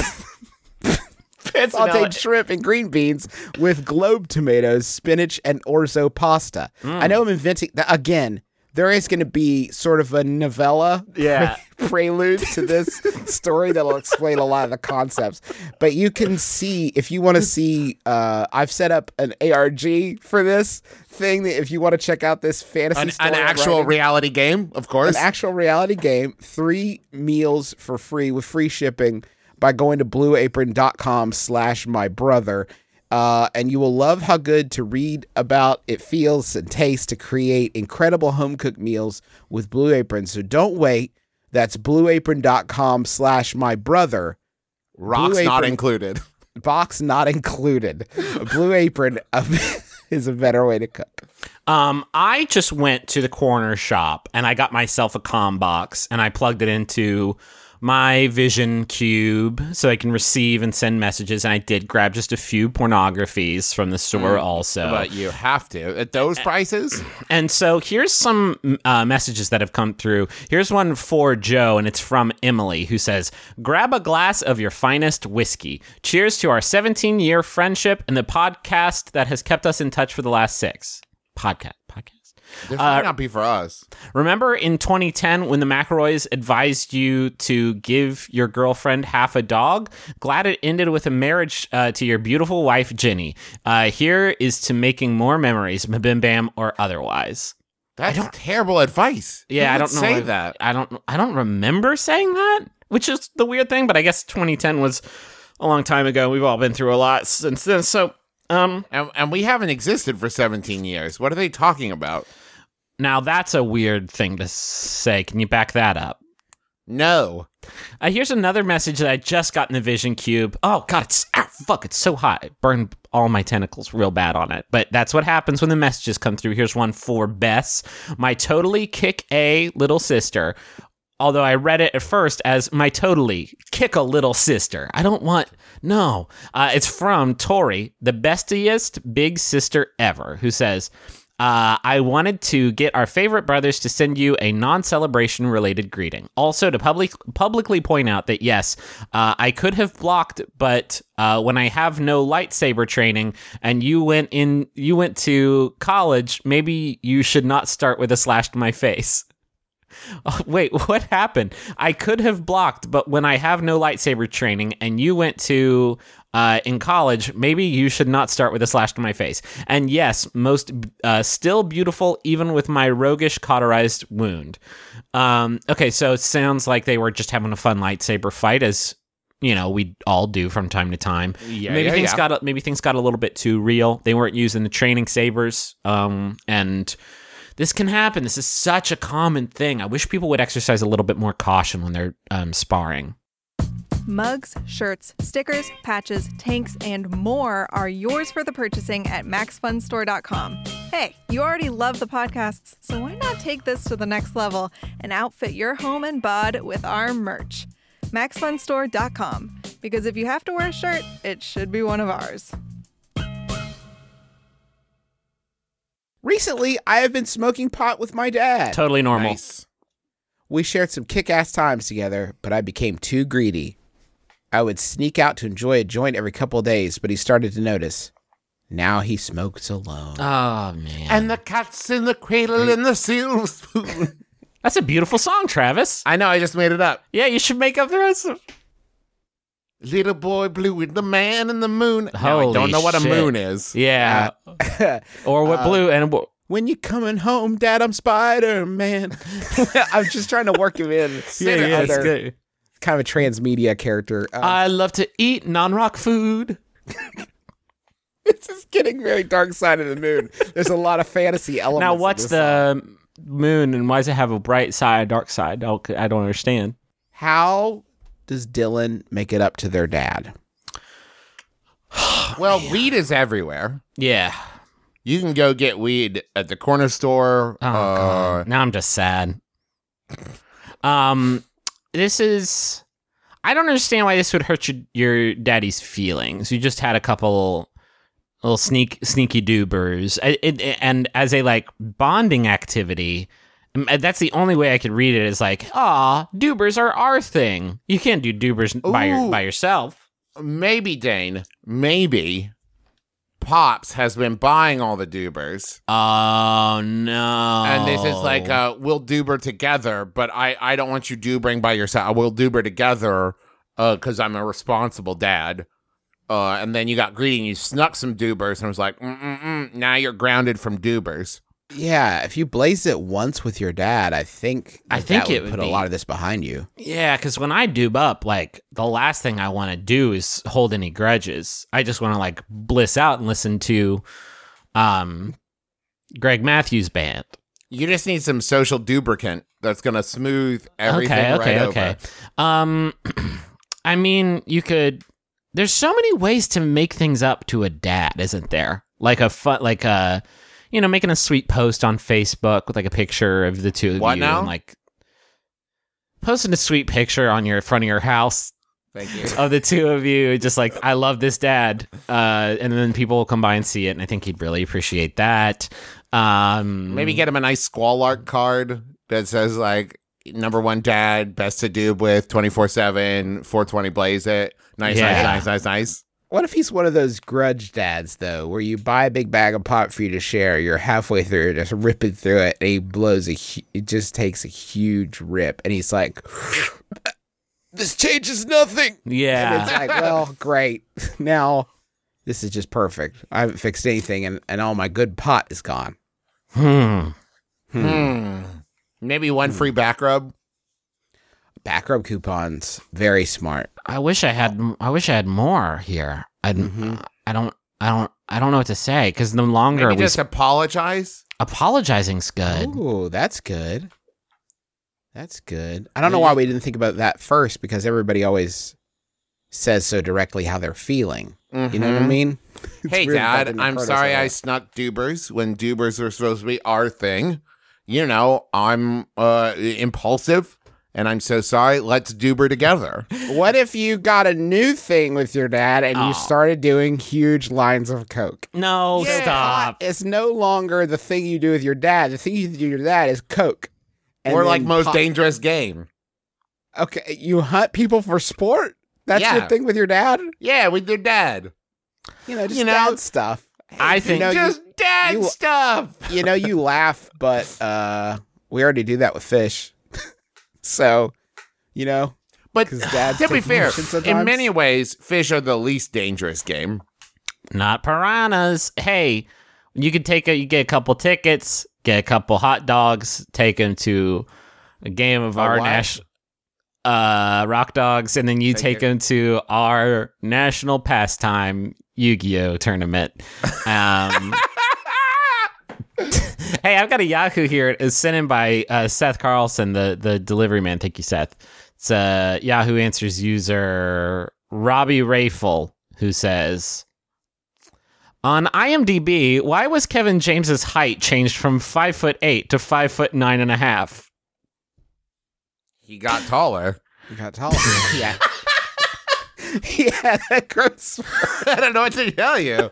E: It's
C: Sauteed
E: vanilla.
C: shrimp and green beans with globe tomatoes, spinach, and orzo pasta.
E: Mm.
C: I know I'm inventing that again. There is going to be sort of a novella
E: Yeah.
C: prelude to this story that'll explain a lot of the concepts. But you can see, if you want to see, uh, I've set up an A R G for this thing. That if you want to check out this fantasy
D: An,
C: story
D: an
C: I'm
D: actual
C: writing,
D: reality game, of course.
C: an actual reality game, three meals for free with free shipping by going to blueapron.com slash my brother. Uh, and you will love how good to read about it feels and tastes to create incredible home-cooked meals with Blue Apron. So don't wait. That's blueapron.com slash my brother.
D: Rocks
C: Blue
D: not
C: Apron-
D: included.
C: Box not included. Blue Apron is a better way to cook.
E: Um, I just went to the corner shop and I got myself a comm box and I plugged it into my Vision Cube so I can receive and send messages. And I did grab just a few pornographies from the store also.
D: But you have to. At those prices?
E: And so here's some uh, messages that have come through. Here's one for Joe, and it's from Emily, who says, grab a glass of your finest whiskey. Cheers to our seventeen-year friendship and the podcast that has kept us in touch for the last six. Podcast. Podcast.
D: This might not be for us.
E: Remember in twenty ten when the McElroys advised you to give your girlfriend half a dog? Glad it ended with a marriage uh, to your beautiful wife, Jenny. Uh, here is to making more memories, bim bam or otherwise.
D: That's terrible advice.
E: Yeah,
D: Who
E: I
D: would
E: don't know.
D: say
E: if-
D: that.
E: I don't. I don't remember saying that, which is the weird thing. But I guess twenty ten was a long time ago. We've all been through a lot since then. So, um,
D: And, and we haven't existed for seventeen years. What are they talking about?
E: now that's a weird thing to say. Can you back that up?
D: No.
E: Uh, here's another message that I just got in the Vision Cube. Oh, God, it's ah, fuck, it's so hot. I burned all my tentacles real bad on it. But that's what happens when the messages come through. Here's one for Bess, my totally kick A little sister. Although I read it at first as my totally kick a little sister. I don't want, no. Uh, it's from Tori, the bestiest big sister ever, who says, Uh, I wanted to get our favorite brothers to send you a non-celebration related greeting. Also, to public publicly point out that yes, uh, I could have blocked, but uh, when I have no lightsaber training and you went in, you went to college, maybe you should not start with a slash to my face. Oh, wait, what happened? I could have blocked, but when I have no lightsaber training and you went to uh, in college, maybe you should not start with a slash to my face. And yes, most uh, still beautiful, even with my roguish cauterized wound. Um, okay, so it sounds like they were just having a fun lightsaber fight, as you know we all do from time to time.
D: Yeah,
E: maybe
D: yeah,
E: things
D: yeah.
E: got a, maybe things got a little bit too real. They weren't using the training sabers, um, and. This can happen. This is such a common thing. I wish people would exercise a little bit more caution when they're um, sparring.
F: Mugs, shirts, stickers, patches, tanks, and more are yours for the purchasing at max fun store dot com. Hey, you already love the podcasts, so why not take this to the next level and outfit your home and bod with our merch? max fun store dot com. Because if you have to wear a shirt, it should be one of ours.
C: Recently, I have been smoking pot with my dad.
E: Totally normal.
D: Nice.
C: We shared some kick-ass times together, but I became too greedy. I would sneak out to enjoy a joint every couple of days, but he started to notice. Now he smokes alone.
E: Oh, man.
D: And the cat's in the cradle and the silver spoon.
E: That's a beautiful song, Travis.
D: I know, I just made it up.
E: Yeah, you should make up the rest of
D: Little boy blue and the man in the moon. Now, I
E: Holy
D: don't know what a
E: shit.
D: moon is.
E: Yeah. or what blue and what.
C: When you coming home, Dad, I'm Spider-Man. I'm just trying to work him in.
E: Yeah, yeah, it's
C: Other-
E: good.
C: Kind of a transmedia character. Um,
E: I love to eat non-rock food.
C: this is getting very dark side of the moon. There's a lot of fantasy elements.
E: Now,
C: in
E: what's
C: this
E: the
C: song.
E: moon and why does it have a bright side, dark side? I don't, I don't understand.
C: How does Dylan make it up to their dad?
D: Well, weed is everywhere.
E: Yeah.
D: You can go get weed at the corner store.
E: Oh,
D: uh,
E: God. Now I'm just sad. Um, this is. I don't understand why this would hurt your, your daddy's feelings. You just had a couple little sneak sneaky doobers, I- it, it- and as a like bonding activity, um, that's the only way I could read it. Is like, ah, doobers are our thing. You can't do doobers by your,
D: Ooh.
E: by yourself.
D: Maybe, Dane, maybe Pops has been buying all the doobers.
E: Oh no!
D: And this is like, uh, we'll doober together, but I, I don't want you doobering by yourself. We'll doober together because I'm a responsible dad. Uh, and then you got greedy and you snuck some doobers and was like, mm-mm-mm, now you're grounded from doobers.
C: Yeah, if you blaze it once with your dad, I think
E: I
C: that
E: think
C: that
E: it
C: would
E: would
C: put
E: be-
C: a lot of this behind you.
E: Yeah, because when I doob up, like the last thing I want to do is hold any grudges. I just want to like bliss out and listen to, um, Greg Matthews Band.
D: You just need some social lubricant that's going to smooth everything
E: okay, okay,
D: right
E: okay.
D: over.
E: Um, I mean, you could. There's so many ways to make things up to a dad, isn't there? Like a fun, like a, you know, making a sweet post on Facebook with like a picture of the two of
D: What
E: you,
D: now?
E: and like posting a sweet picture on your front of your house
D: Thank you.
E: of the two of you, just like, I love this dad. Uh, and then people will come by and see it, and I think he'd really appreciate that. Um,
D: Maybe get him a nice Squall card that says like number one dad, best to do with twenty-four seven, four twenty blaze it. Nice,
E: Yeah.
D: nice, nice, nice, nice.
C: What if he's one of those grudge dads, though, where you buy a big bag of pot for you to share, you're halfway through, just ripping through it, and he blows a, hu- it just takes a huge rip, and he's like, this changes nothing. And
E: yeah.
C: it's like, well, great. Now, this is just perfect. I haven't fixed anything, and, and all my good pot is gone.
E: Hmm.
D: Hmm. Maybe one free back rub.
C: Back rub coupons, very smart.
E: I wish I had. I wish I had more here. I,
C: Mhm.
E: I don't. I don't. I don't know what to say because the longer
D: Maybe
E: we
D: just
E: sp-
D: apologize.
E: apologizing's good.
C: Ooh, that's good. That's good. I don't know why we didn't think about that first, because everybody always says so directly how they're feeling. You know what I
D: Mhm.
C: mean?
D: Hey,
C: weird that
D: Dad,
C: didn't
D: I'm
C: occur to us
D: sorry
C: at all.
D: I snuck doobers when doobers are supposed to be our thing. You know, I'm uh, impulsive, and I'm so sorry. Let's doober together.
C: What if you got a new thing with your dad and
E: Aw.
C: you started doing huge lines of coke?
E: No,
D: Yeah.
E: stop.
C: It's no longer the thing you do with your dad. The thing you do with your dad is coke. And
D: Or like
C: then
D: most
C: pop-
D: dangerous game.
C: Okay, you hunt people for sport? That's
D: Yeah.
C: your thing with your dad?
D: Yeah, with your dad.
C: You know, just
D: You know,
C: dad stuff.
E: I think.
C: know, you-
D: Just dad
C: you-
D: stuff.
C: You know, you laugh, but uh, we already do that with fish. So, you know,
D: But
C: 'cause dads
D: to be
C: take
D: fair,
C: motion
D: in
C: sometimes.
D: many ways, fish are the least dangerous game.
E: Not piranhas. Hey, you could take a. You get a couple tickets, get a couple hot dogs, take them to a game of
D: A
E: our
D: what?
E: national. Uh, rock dogs, and then you
D: Take
E: take
D: it.
E: them to our national pastime Yu-Gi-Oh tournament. Um, hey, I've got a Yahoo here. It's sent in by uh, Seth Carlson, the the delivery man. Thank you, Seth. It's uh, Yahoo Answers user Robbie Rayful, who says, on IMDb, why was Kevin James's height changed from five foot eight to five foot nine and a half?
D: He got taller.
C: You got taller. yeah. yeah, that gross.
D: I don't know what to tell you.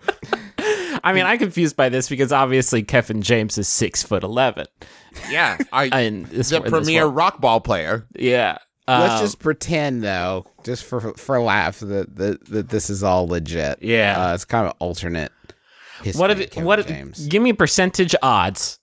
E: I mean, I'm confused by this because obviously Kevin James is six foot eleven.
D: Yeah, I,
E: And this,
D: the
E: in this
D: premier
E: world.
D: rock ball player.
E: Yeah.
C: Let's
E: Um,
C: just pretend, though, just for for a laugh, that that, that this is all legit.
E: Yeah.
C: uh, it's kind of alternate. History
E: what
C: of
E: if
C: Kevin
E: what if,
C: James.
E: give me percentage odds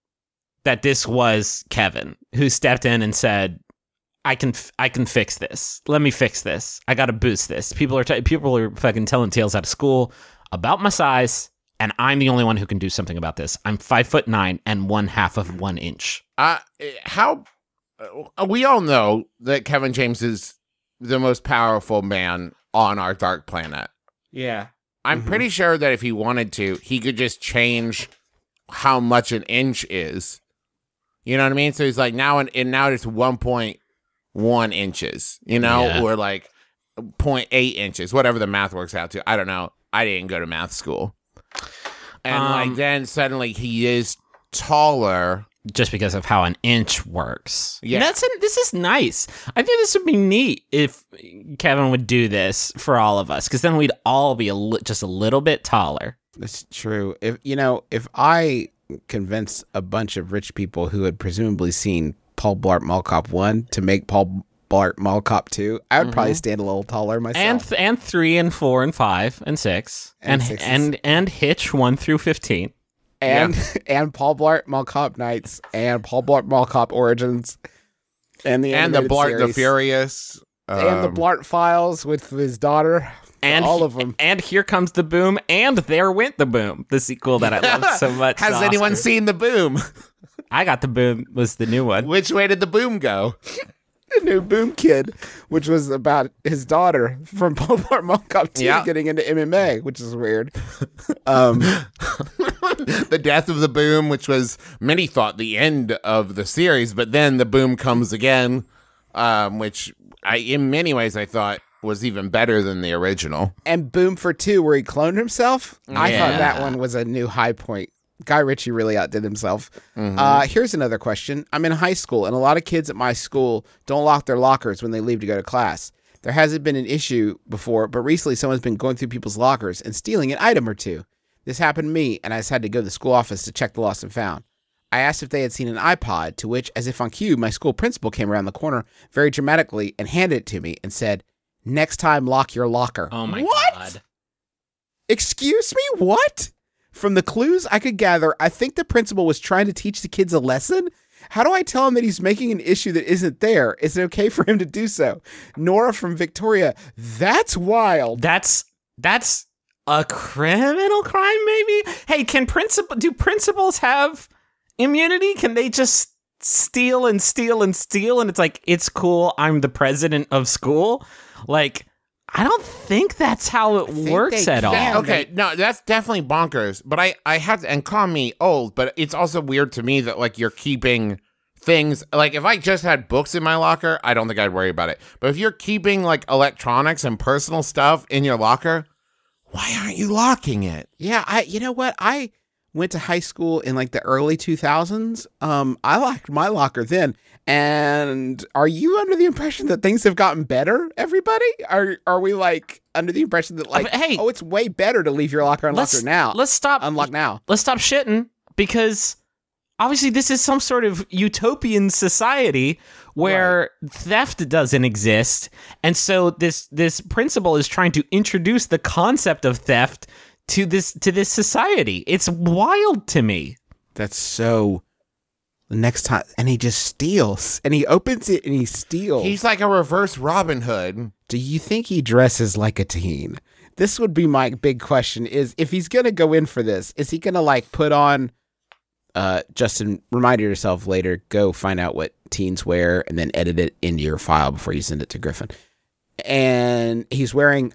E: that this was Kevin who stepped in and said, I can f- I can fix this. Let me fix this. I got to boost this. People are t- people are fucking telling tales out of school about my size, and I'm the only one who can do something about this. I'm five foot nine and one half of one inch.
D: Uh, how uh, we all know that Kevin James is the most powerful man on our dark planet.
E: Yeah.
D: I'm
C: Mhm.
D: pretty sure that if he wanted to, he could just change how much an inch is. You know what I mean? So he's like now, and, and now it's one point one inches. You know,
E: Yeah.
D: or like zero point eight inches, whatever the math works out to. I don't know. I didn't go to math school. And
E: Um,
D: like then suddenly he is taller.
E: Just because of how an inch works.
D: Yeah.
E: That's this is nice. I think this would be neat if Kevin would do this for all of us, because then we'd all be a li- just a little bit taller.
C: That's true. If you know, if I convinced a bunch of rich people who had presumably seen Paul Blart Mall Cop one to make Paul Blart Mall Cop two, I would probably stand a little taller myself.
E: And th- and three and four and five and six
C: And
E: and
C: sixes.
E: and and Hitch one through fifteen.
C: and and Paul Blart Mall Cop Nights and Paul Blart Mall Cop Origins and the
D: And the
C: animated
D: Blart the
C: series,
D: Furious.
C: and the
D: um,
C: Blart Files with his daughter.
E: And
C: all
E: he-
C: of them.
E: And Here Comes the Boom, and There Went the Boom, the sequel that I love so much.
D: Has
E: the
D: anyone
E: Oscar.
D: seen the boom?
E: I Got the Boom was the new one.
D: Which way did the boom go?
C: The new Boom Kid, which was about his daughter from Paul Blart Mall Cop two
D: Yeah.
C: getting into M M A, which is weird. Um,
D: The death of the boom, which was many thought the end of the series, but then the boom comes again, um, which I, in many ways, I thought was even better than the original.
C: and Boom for two, where he cloned himself. I thought that
E: Yeah.
C: one was a new high point. Guy Ritchie really outdid himself. Uh, here's another question. I'm in high school, and a lot of kids at my school don't lock their lockers when they leave to go to class. There hasn't been an issue before, but recently someone's been going through people's lockers and stealing an item or two. This happened to me, and I just had to go to the school office to check the lost and found. I asked if they had seen an iPod, to which, as if on cue, my school principal came around the corner very dramatically and handed it to me and said, "Next time, lock your locker."
E: Oh my
C: What?
E: god.
C: Excuse me? What? From the clues I could gather, I think the principal was trying to teach the kids a lesson. How do I tell him that he's making an issue that isn't there? Is it okay for him to do so? Nora from Victoria, that's wild.
E: That's that's a criminal crime, maybe? Hey, can principal do principals have immunity? Can they just steal and steal and steal and it's like, it's cool, I'm the president of school? Like, I don't think that's how it
C: think
E: works
C: they
E: at all.
C: can.
D: Okay, no, that's definitely bonkers. But I, I have to, and call me old, but it's also weird to me that like you're keeping things like if I just had books in my locker, I don't think I'd worry about it. But if you're keeping like electronics and personal stuff in your locker, why aren't you locking it?
C: Yeah, I you know what? I went to high school in like the early two thousands. Um I locked my locker then. And are you under the impression that things have gotten better, everybody? Are are we like under the impression that like
E: but hey-
C: oh, it's way better to leave your locker unlocked
E: Let's
C: now?
E: let's stop
C: Unlock now.
E: let's stop shitting, because obviously this is some sort of utopian society where theft doesn't exist, and so this this principal is trying to introduce the concept of theft to this to this society. It's wild to me.
C: That's so. The next time, and he just steals, and he opens it and he steals.
D: He's like a reverse Robin Hood.
C: Do you think he dresses like a teen? This would be my big question: is if he's gonna go in for this, is he gonna like put on? Uh, Justin, remind yourself later. Go find out what teens wear, and then edit it into your file before you send it to Griffin. And he's wearing.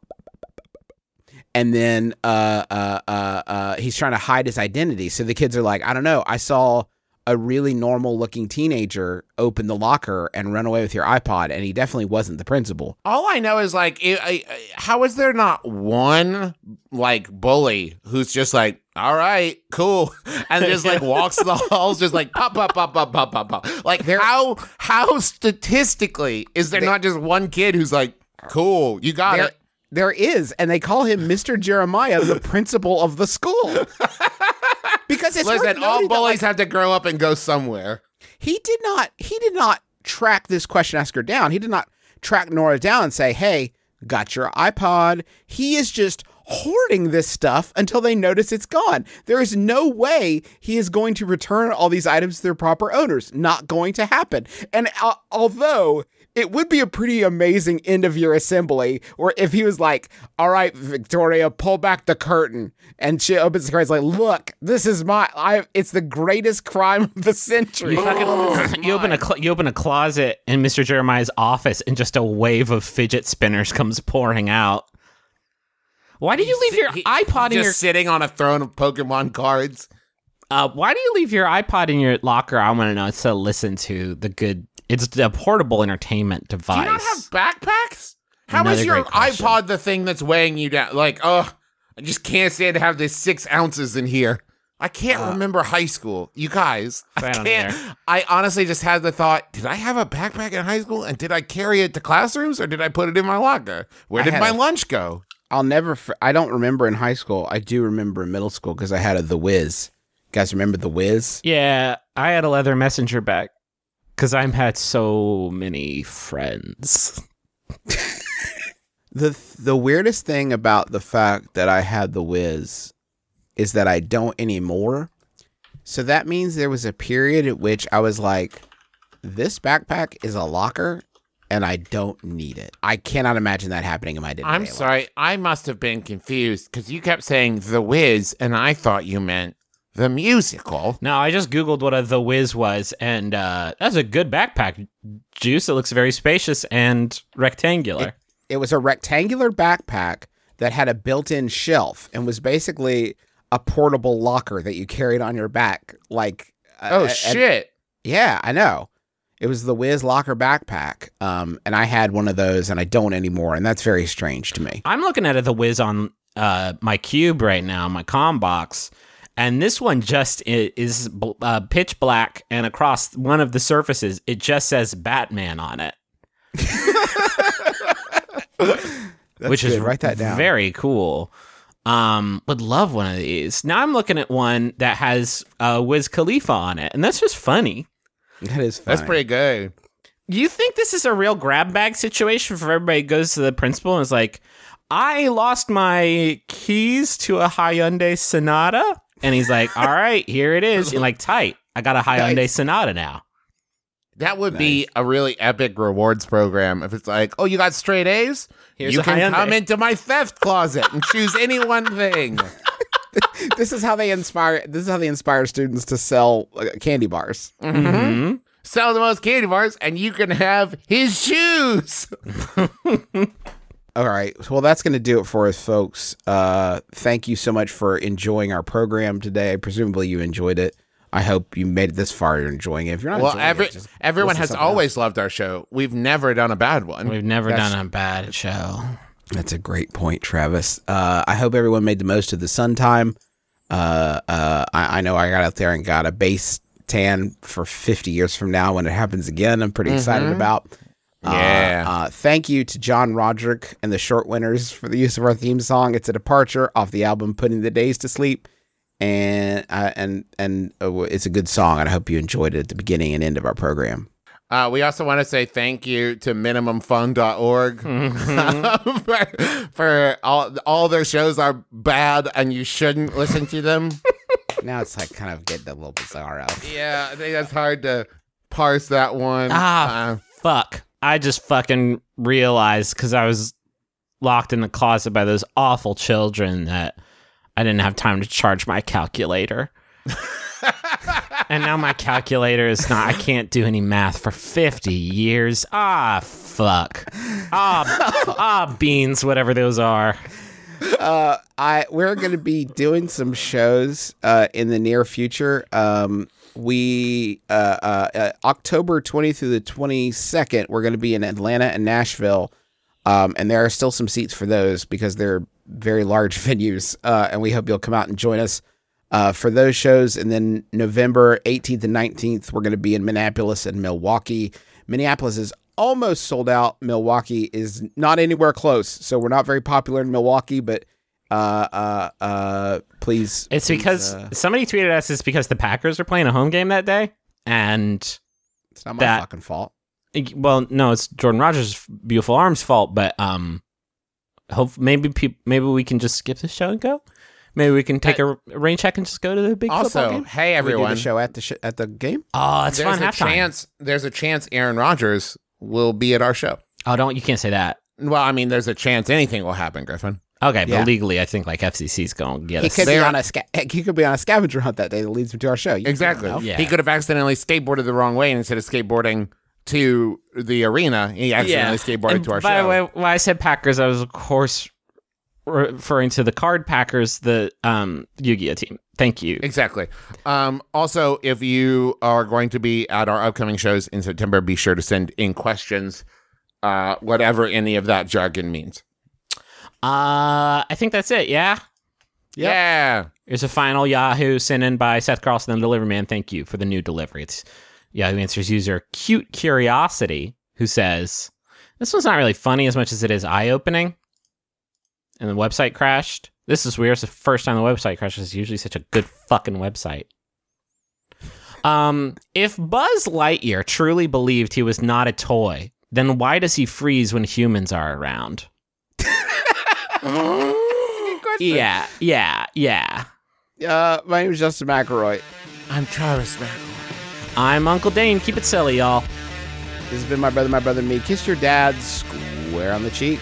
C: And then uh, uh, uh, uh, he's trying to hide his identity. So the kids are like, I don't know. I saw a really normal looking teenager open the locker and run away with your iPod, and he definitely wasn't the principal.
D: All I know is like, it, I, I- how is there not one like bully who's just like, all right, cool, and just like walks the halls, just like pop, pop, pop, pop, pop, pop, pop. Like
C: There-
D: how how statistically is there
C: There-
D: not just one kid who's like, cool, you got
C: There,
D: it?
C: there is, and they call him Mister Jeremiah, the principal of the school. Because it's worth
D: Listen, all
C: noting that,
D: bullies
C: like,
D: have to grow up and go somewhere.
C: he did not he did not track this question asker down. He did not track Nora down and say, hey, got your iPod. He is just hoarding this stuff until they notice it's gone. There is no way he is going to return all these items to their proper owners. Not going to happen. And uh, although it would be a pretty amazing end of year assembly, or if he was like, all right, Victoria, pull back the curtain. And she opens the curtain, like, look, this is my, I, it's the greatest crime of the century.
E: You, fucking, you open a cl- you open a closet in Mister Jeremiah's office, and just a wave of fidget spinners comes pouring out. Why do you leave your
D: He-
E: iPod in
D: just
E: your
D: sitting on a throne of Pokemon cards?
E: uh, Why do you leave your iPod in your locker? I want to know. It's to listen to the good. It's a portable entertainment device.
D: Do you not have backpacks? How is
E: Another
D: your
E: great question.
D: iPod the thing that's weighing you down? Like, oh, I just can't stand to have this six ounces in here. I can't remember high school. You guys, I
E: Right on
D: can't.
E: there.
D: I honestly just had the thought, did I have a backpack in high school? And did I carry it to classrooms or did I put it in my locker? Where
C: I
D: did
C: had
D: my
C: a-
D: lunch go?
C: I'll never, f- I don't remember in high school. I do remember in middle school because I had a The Wiz. You guys remember The Wiz?
E: Yeah, I had a leather messenger bag because I've had so many friends.
C: The the weirdest thing about the fact that I had The Wiz is that I don't anymore. So that means there was a period at which I was like, this backpack is a locker and I don't need it. I cannot imagine that happening in my day.
D: I'm sorry. I must have been confused because you kept saying The Wiz and I thought you meant the musical.
E: No, I just Googled what a The Wiz was, and uh, that's a good backpack, Juice. It looks very spacious and rectangular.
C: It was a rectangular backpack that had a built-in shelf and was basically a portable locker that you carried on your back. Like,
D: Oh,
C: uh,
D: shit.
C: yeah, I know. It was the Wiz Locker backpack, um, and I had one of those, and I don't anymore, and that's very strange to me.
E: I'm looking at a The Wiz on uh, my Cube right now, my comm box, and this one just i- is bl- uh, pitch black, and across one of the surfaces, it just says Batman on it. Which is
C: good. Write that down.
E: very cool. Um, would love one of these. Now I'm looking at one that has uh, Wiz Khalifa on it, and that's just funny.
C: That is fine.
D: That's pretty good.
E: Do you think this is a real grab bag situation for everybody who goes to the principal and is like, I lost my keys to a Hyundai Sonata? And he's like, all right, here it is. And like, tight. I got a Hyundai
C: Nice.
E: Sonata now.
D: That would be a really epic rewards program if it's like, oh, you got straight A's?
E: Here's
D: you
E: a
D: can
E: Hyundai.
D: come into my theft closet and choose any one thing.
C: This is how they inspire. This is how they inspire students to sell uh, candy bars.
E: Mm-hmm.
D: Sell the most candy bars and you can have his shoes.
C: All right. Well, that's going to do it for us, folks. Uh, thank you so much for enjoying our program today. Presumably, you enjoyed it. I hope you made it this far. You're enjoying it. If you're not
D: Well,
C: enjoying
D: every,
C: it, just
D: everyone
C: listen
D: has
C: to something
D: always loved our show. We've never done a bad one.
E: We've never
C: That's-
E: done a bad show.
C: That's a great point, Travis. Uh, I hope everyone made the most of the sun time. Uh, uh, I, I know I got out there and got a base tan for fifty years from now when it happens again. I'm pretty excited about. Uh,
D: Yeah.
C: Uh, thank you to John Roderick and the Short Winners for the use of our theme song. It's a departure off the album "Putting the Days to Sleep," and uh, and and uh, it's a good song. And I hope you enjoyed it at the beginning and end of our program.
D: Uh, we also want to say thank you to minimum fun dot org for, for all all their shows are bad and you shouldn't listen to them.
C: Now it's like kind of getting a little bizarre out.
D: Yeah, I think that's hard to parse that one.
E: Ah,
D: Uh,
E: fuck. I just fucking realized because I was locked in the closet by those awful children that I didn't have time to charge my calculator. And now my calculator is not, I can't do any math for fifty years. Ah, fuck. Ah, ah, beans, whatever those are.
C: Uh, I we're going to be doing some shows uh, in the near future. Um, we uh, uh, uh, October twentieth through the twenty-second, we're going to be in Atlanta and Nashville, um, and there are still some seats for those because they're very large venues, uh, and we hope you'll come out and join us uh, for those shows. And then November eighteenth and nineteenth, we're going to be in Minneapolis and Milwaukee. Minneapolis is almost sold out. Milwaukee is not anywhere close, so we're not very popular in Milwaukee, but uh, uh, uh, please.
E: It's
C: please,
E: because
C: uh,
E: somebody tweeted us it's because the Packers are playing a home game that day, and
C: it's not my
E: that-
C: fucking fault.
E: well, no, it's Jordan Rogers' beautiful arms' fault, but um, hope maybe peop- maybe we can just skip the show and go. Maybe we can take a rain check and just go to the big football
D: Also,
E: game.
D: hey
C: We do
D: everyone,
C: the show at the sh- at the game.
E: Oh, it's
D: there's
E: fun
D: a
E: halftime.
D: chance. There's a chance Aaron Rodgers will be at our show.
E: Oh, don't you can't say that.
D: Well, I mean, there's a chance anything will happen, Griffin.
E: Okay,
C: Yeah.
E: but legally, I think like F C C's going to get
C: He
E: us.
C: could be
D: They're-
C: on a sca- he could be on a scavenger hunt that day that leads him to our show. You
D: Exactly.
C: don't know.
E: Yeah.
D: He could have accidentally skateboarded the wrong way, and instead of skateboarding to the arena, he accidentally skateboarded
E: And
D: to our
E: by
D: show.
E: the way, when I said Packers, I was of course referring to the card Packers, the um, Yu-Gi-Oh team. Thank you.
D: Exactly. Um, also, if you are going to be at our upcoming shows in September, be sure to send in questions, uh, whatever any of that jargon means.
E: Uh, I think that's it. Yeah.
C: Yep.
D: Yeah.
E: Here's a final Yahoo sent in by Seth Carlson, the delivery man. Thank you for the new delivery. It's Yahoo Answers user Cute Curiosity, who says, "This one's not really funny as much as it is eye-opening." And the website crashed. This is weird. It's the first time the website crashes. It's usually such a good fucking website. Um, if Buzz Lightyear truly believed he was not a toy, then why does he freeze when humans are around? Yeah, yeah, yeah.
C: Uh, my name is Justin McElroy.
D: I'm Travis McElroy.
E: I'm Uncle Dane. Keep it silly, y'all.
C: This has been my brother, my brother, and me. Kiss your dad square on the cheek.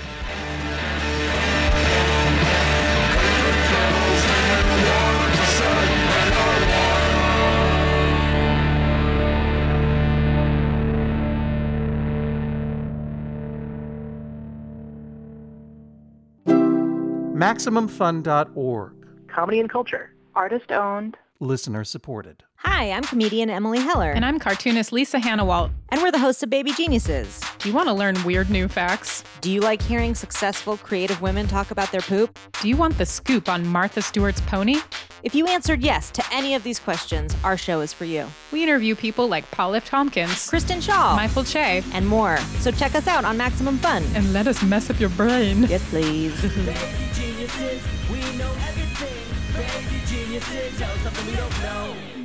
G: Maximum Fun dot org.
H: Comedy and culture. Artist owned.
G: Listener supported.
I: Hi, I'm comedian Emily Heller.
J: And I'm cartoonist Lisa Hannawalt.
I: And we're the hosts of Baby Geniuses.
J: Do you want to learn weird new facts?
I: Do you like hearing successful, creative women talk about their poop?
J: Do you want the scoop on Martha Stewart's pony?
I: If you answered yes to any of these questions, our show is for you.
J: We interview people like Paul F. Tompkins,
I: Kristen Shaw,
J: Michael Che,
I: and more. So check us out on Maximum Fun.
J: and let us mess up your brain.
I: Yes, please.
K: Geniuses, we know everything. Baby geniuses, tell us something we don't know.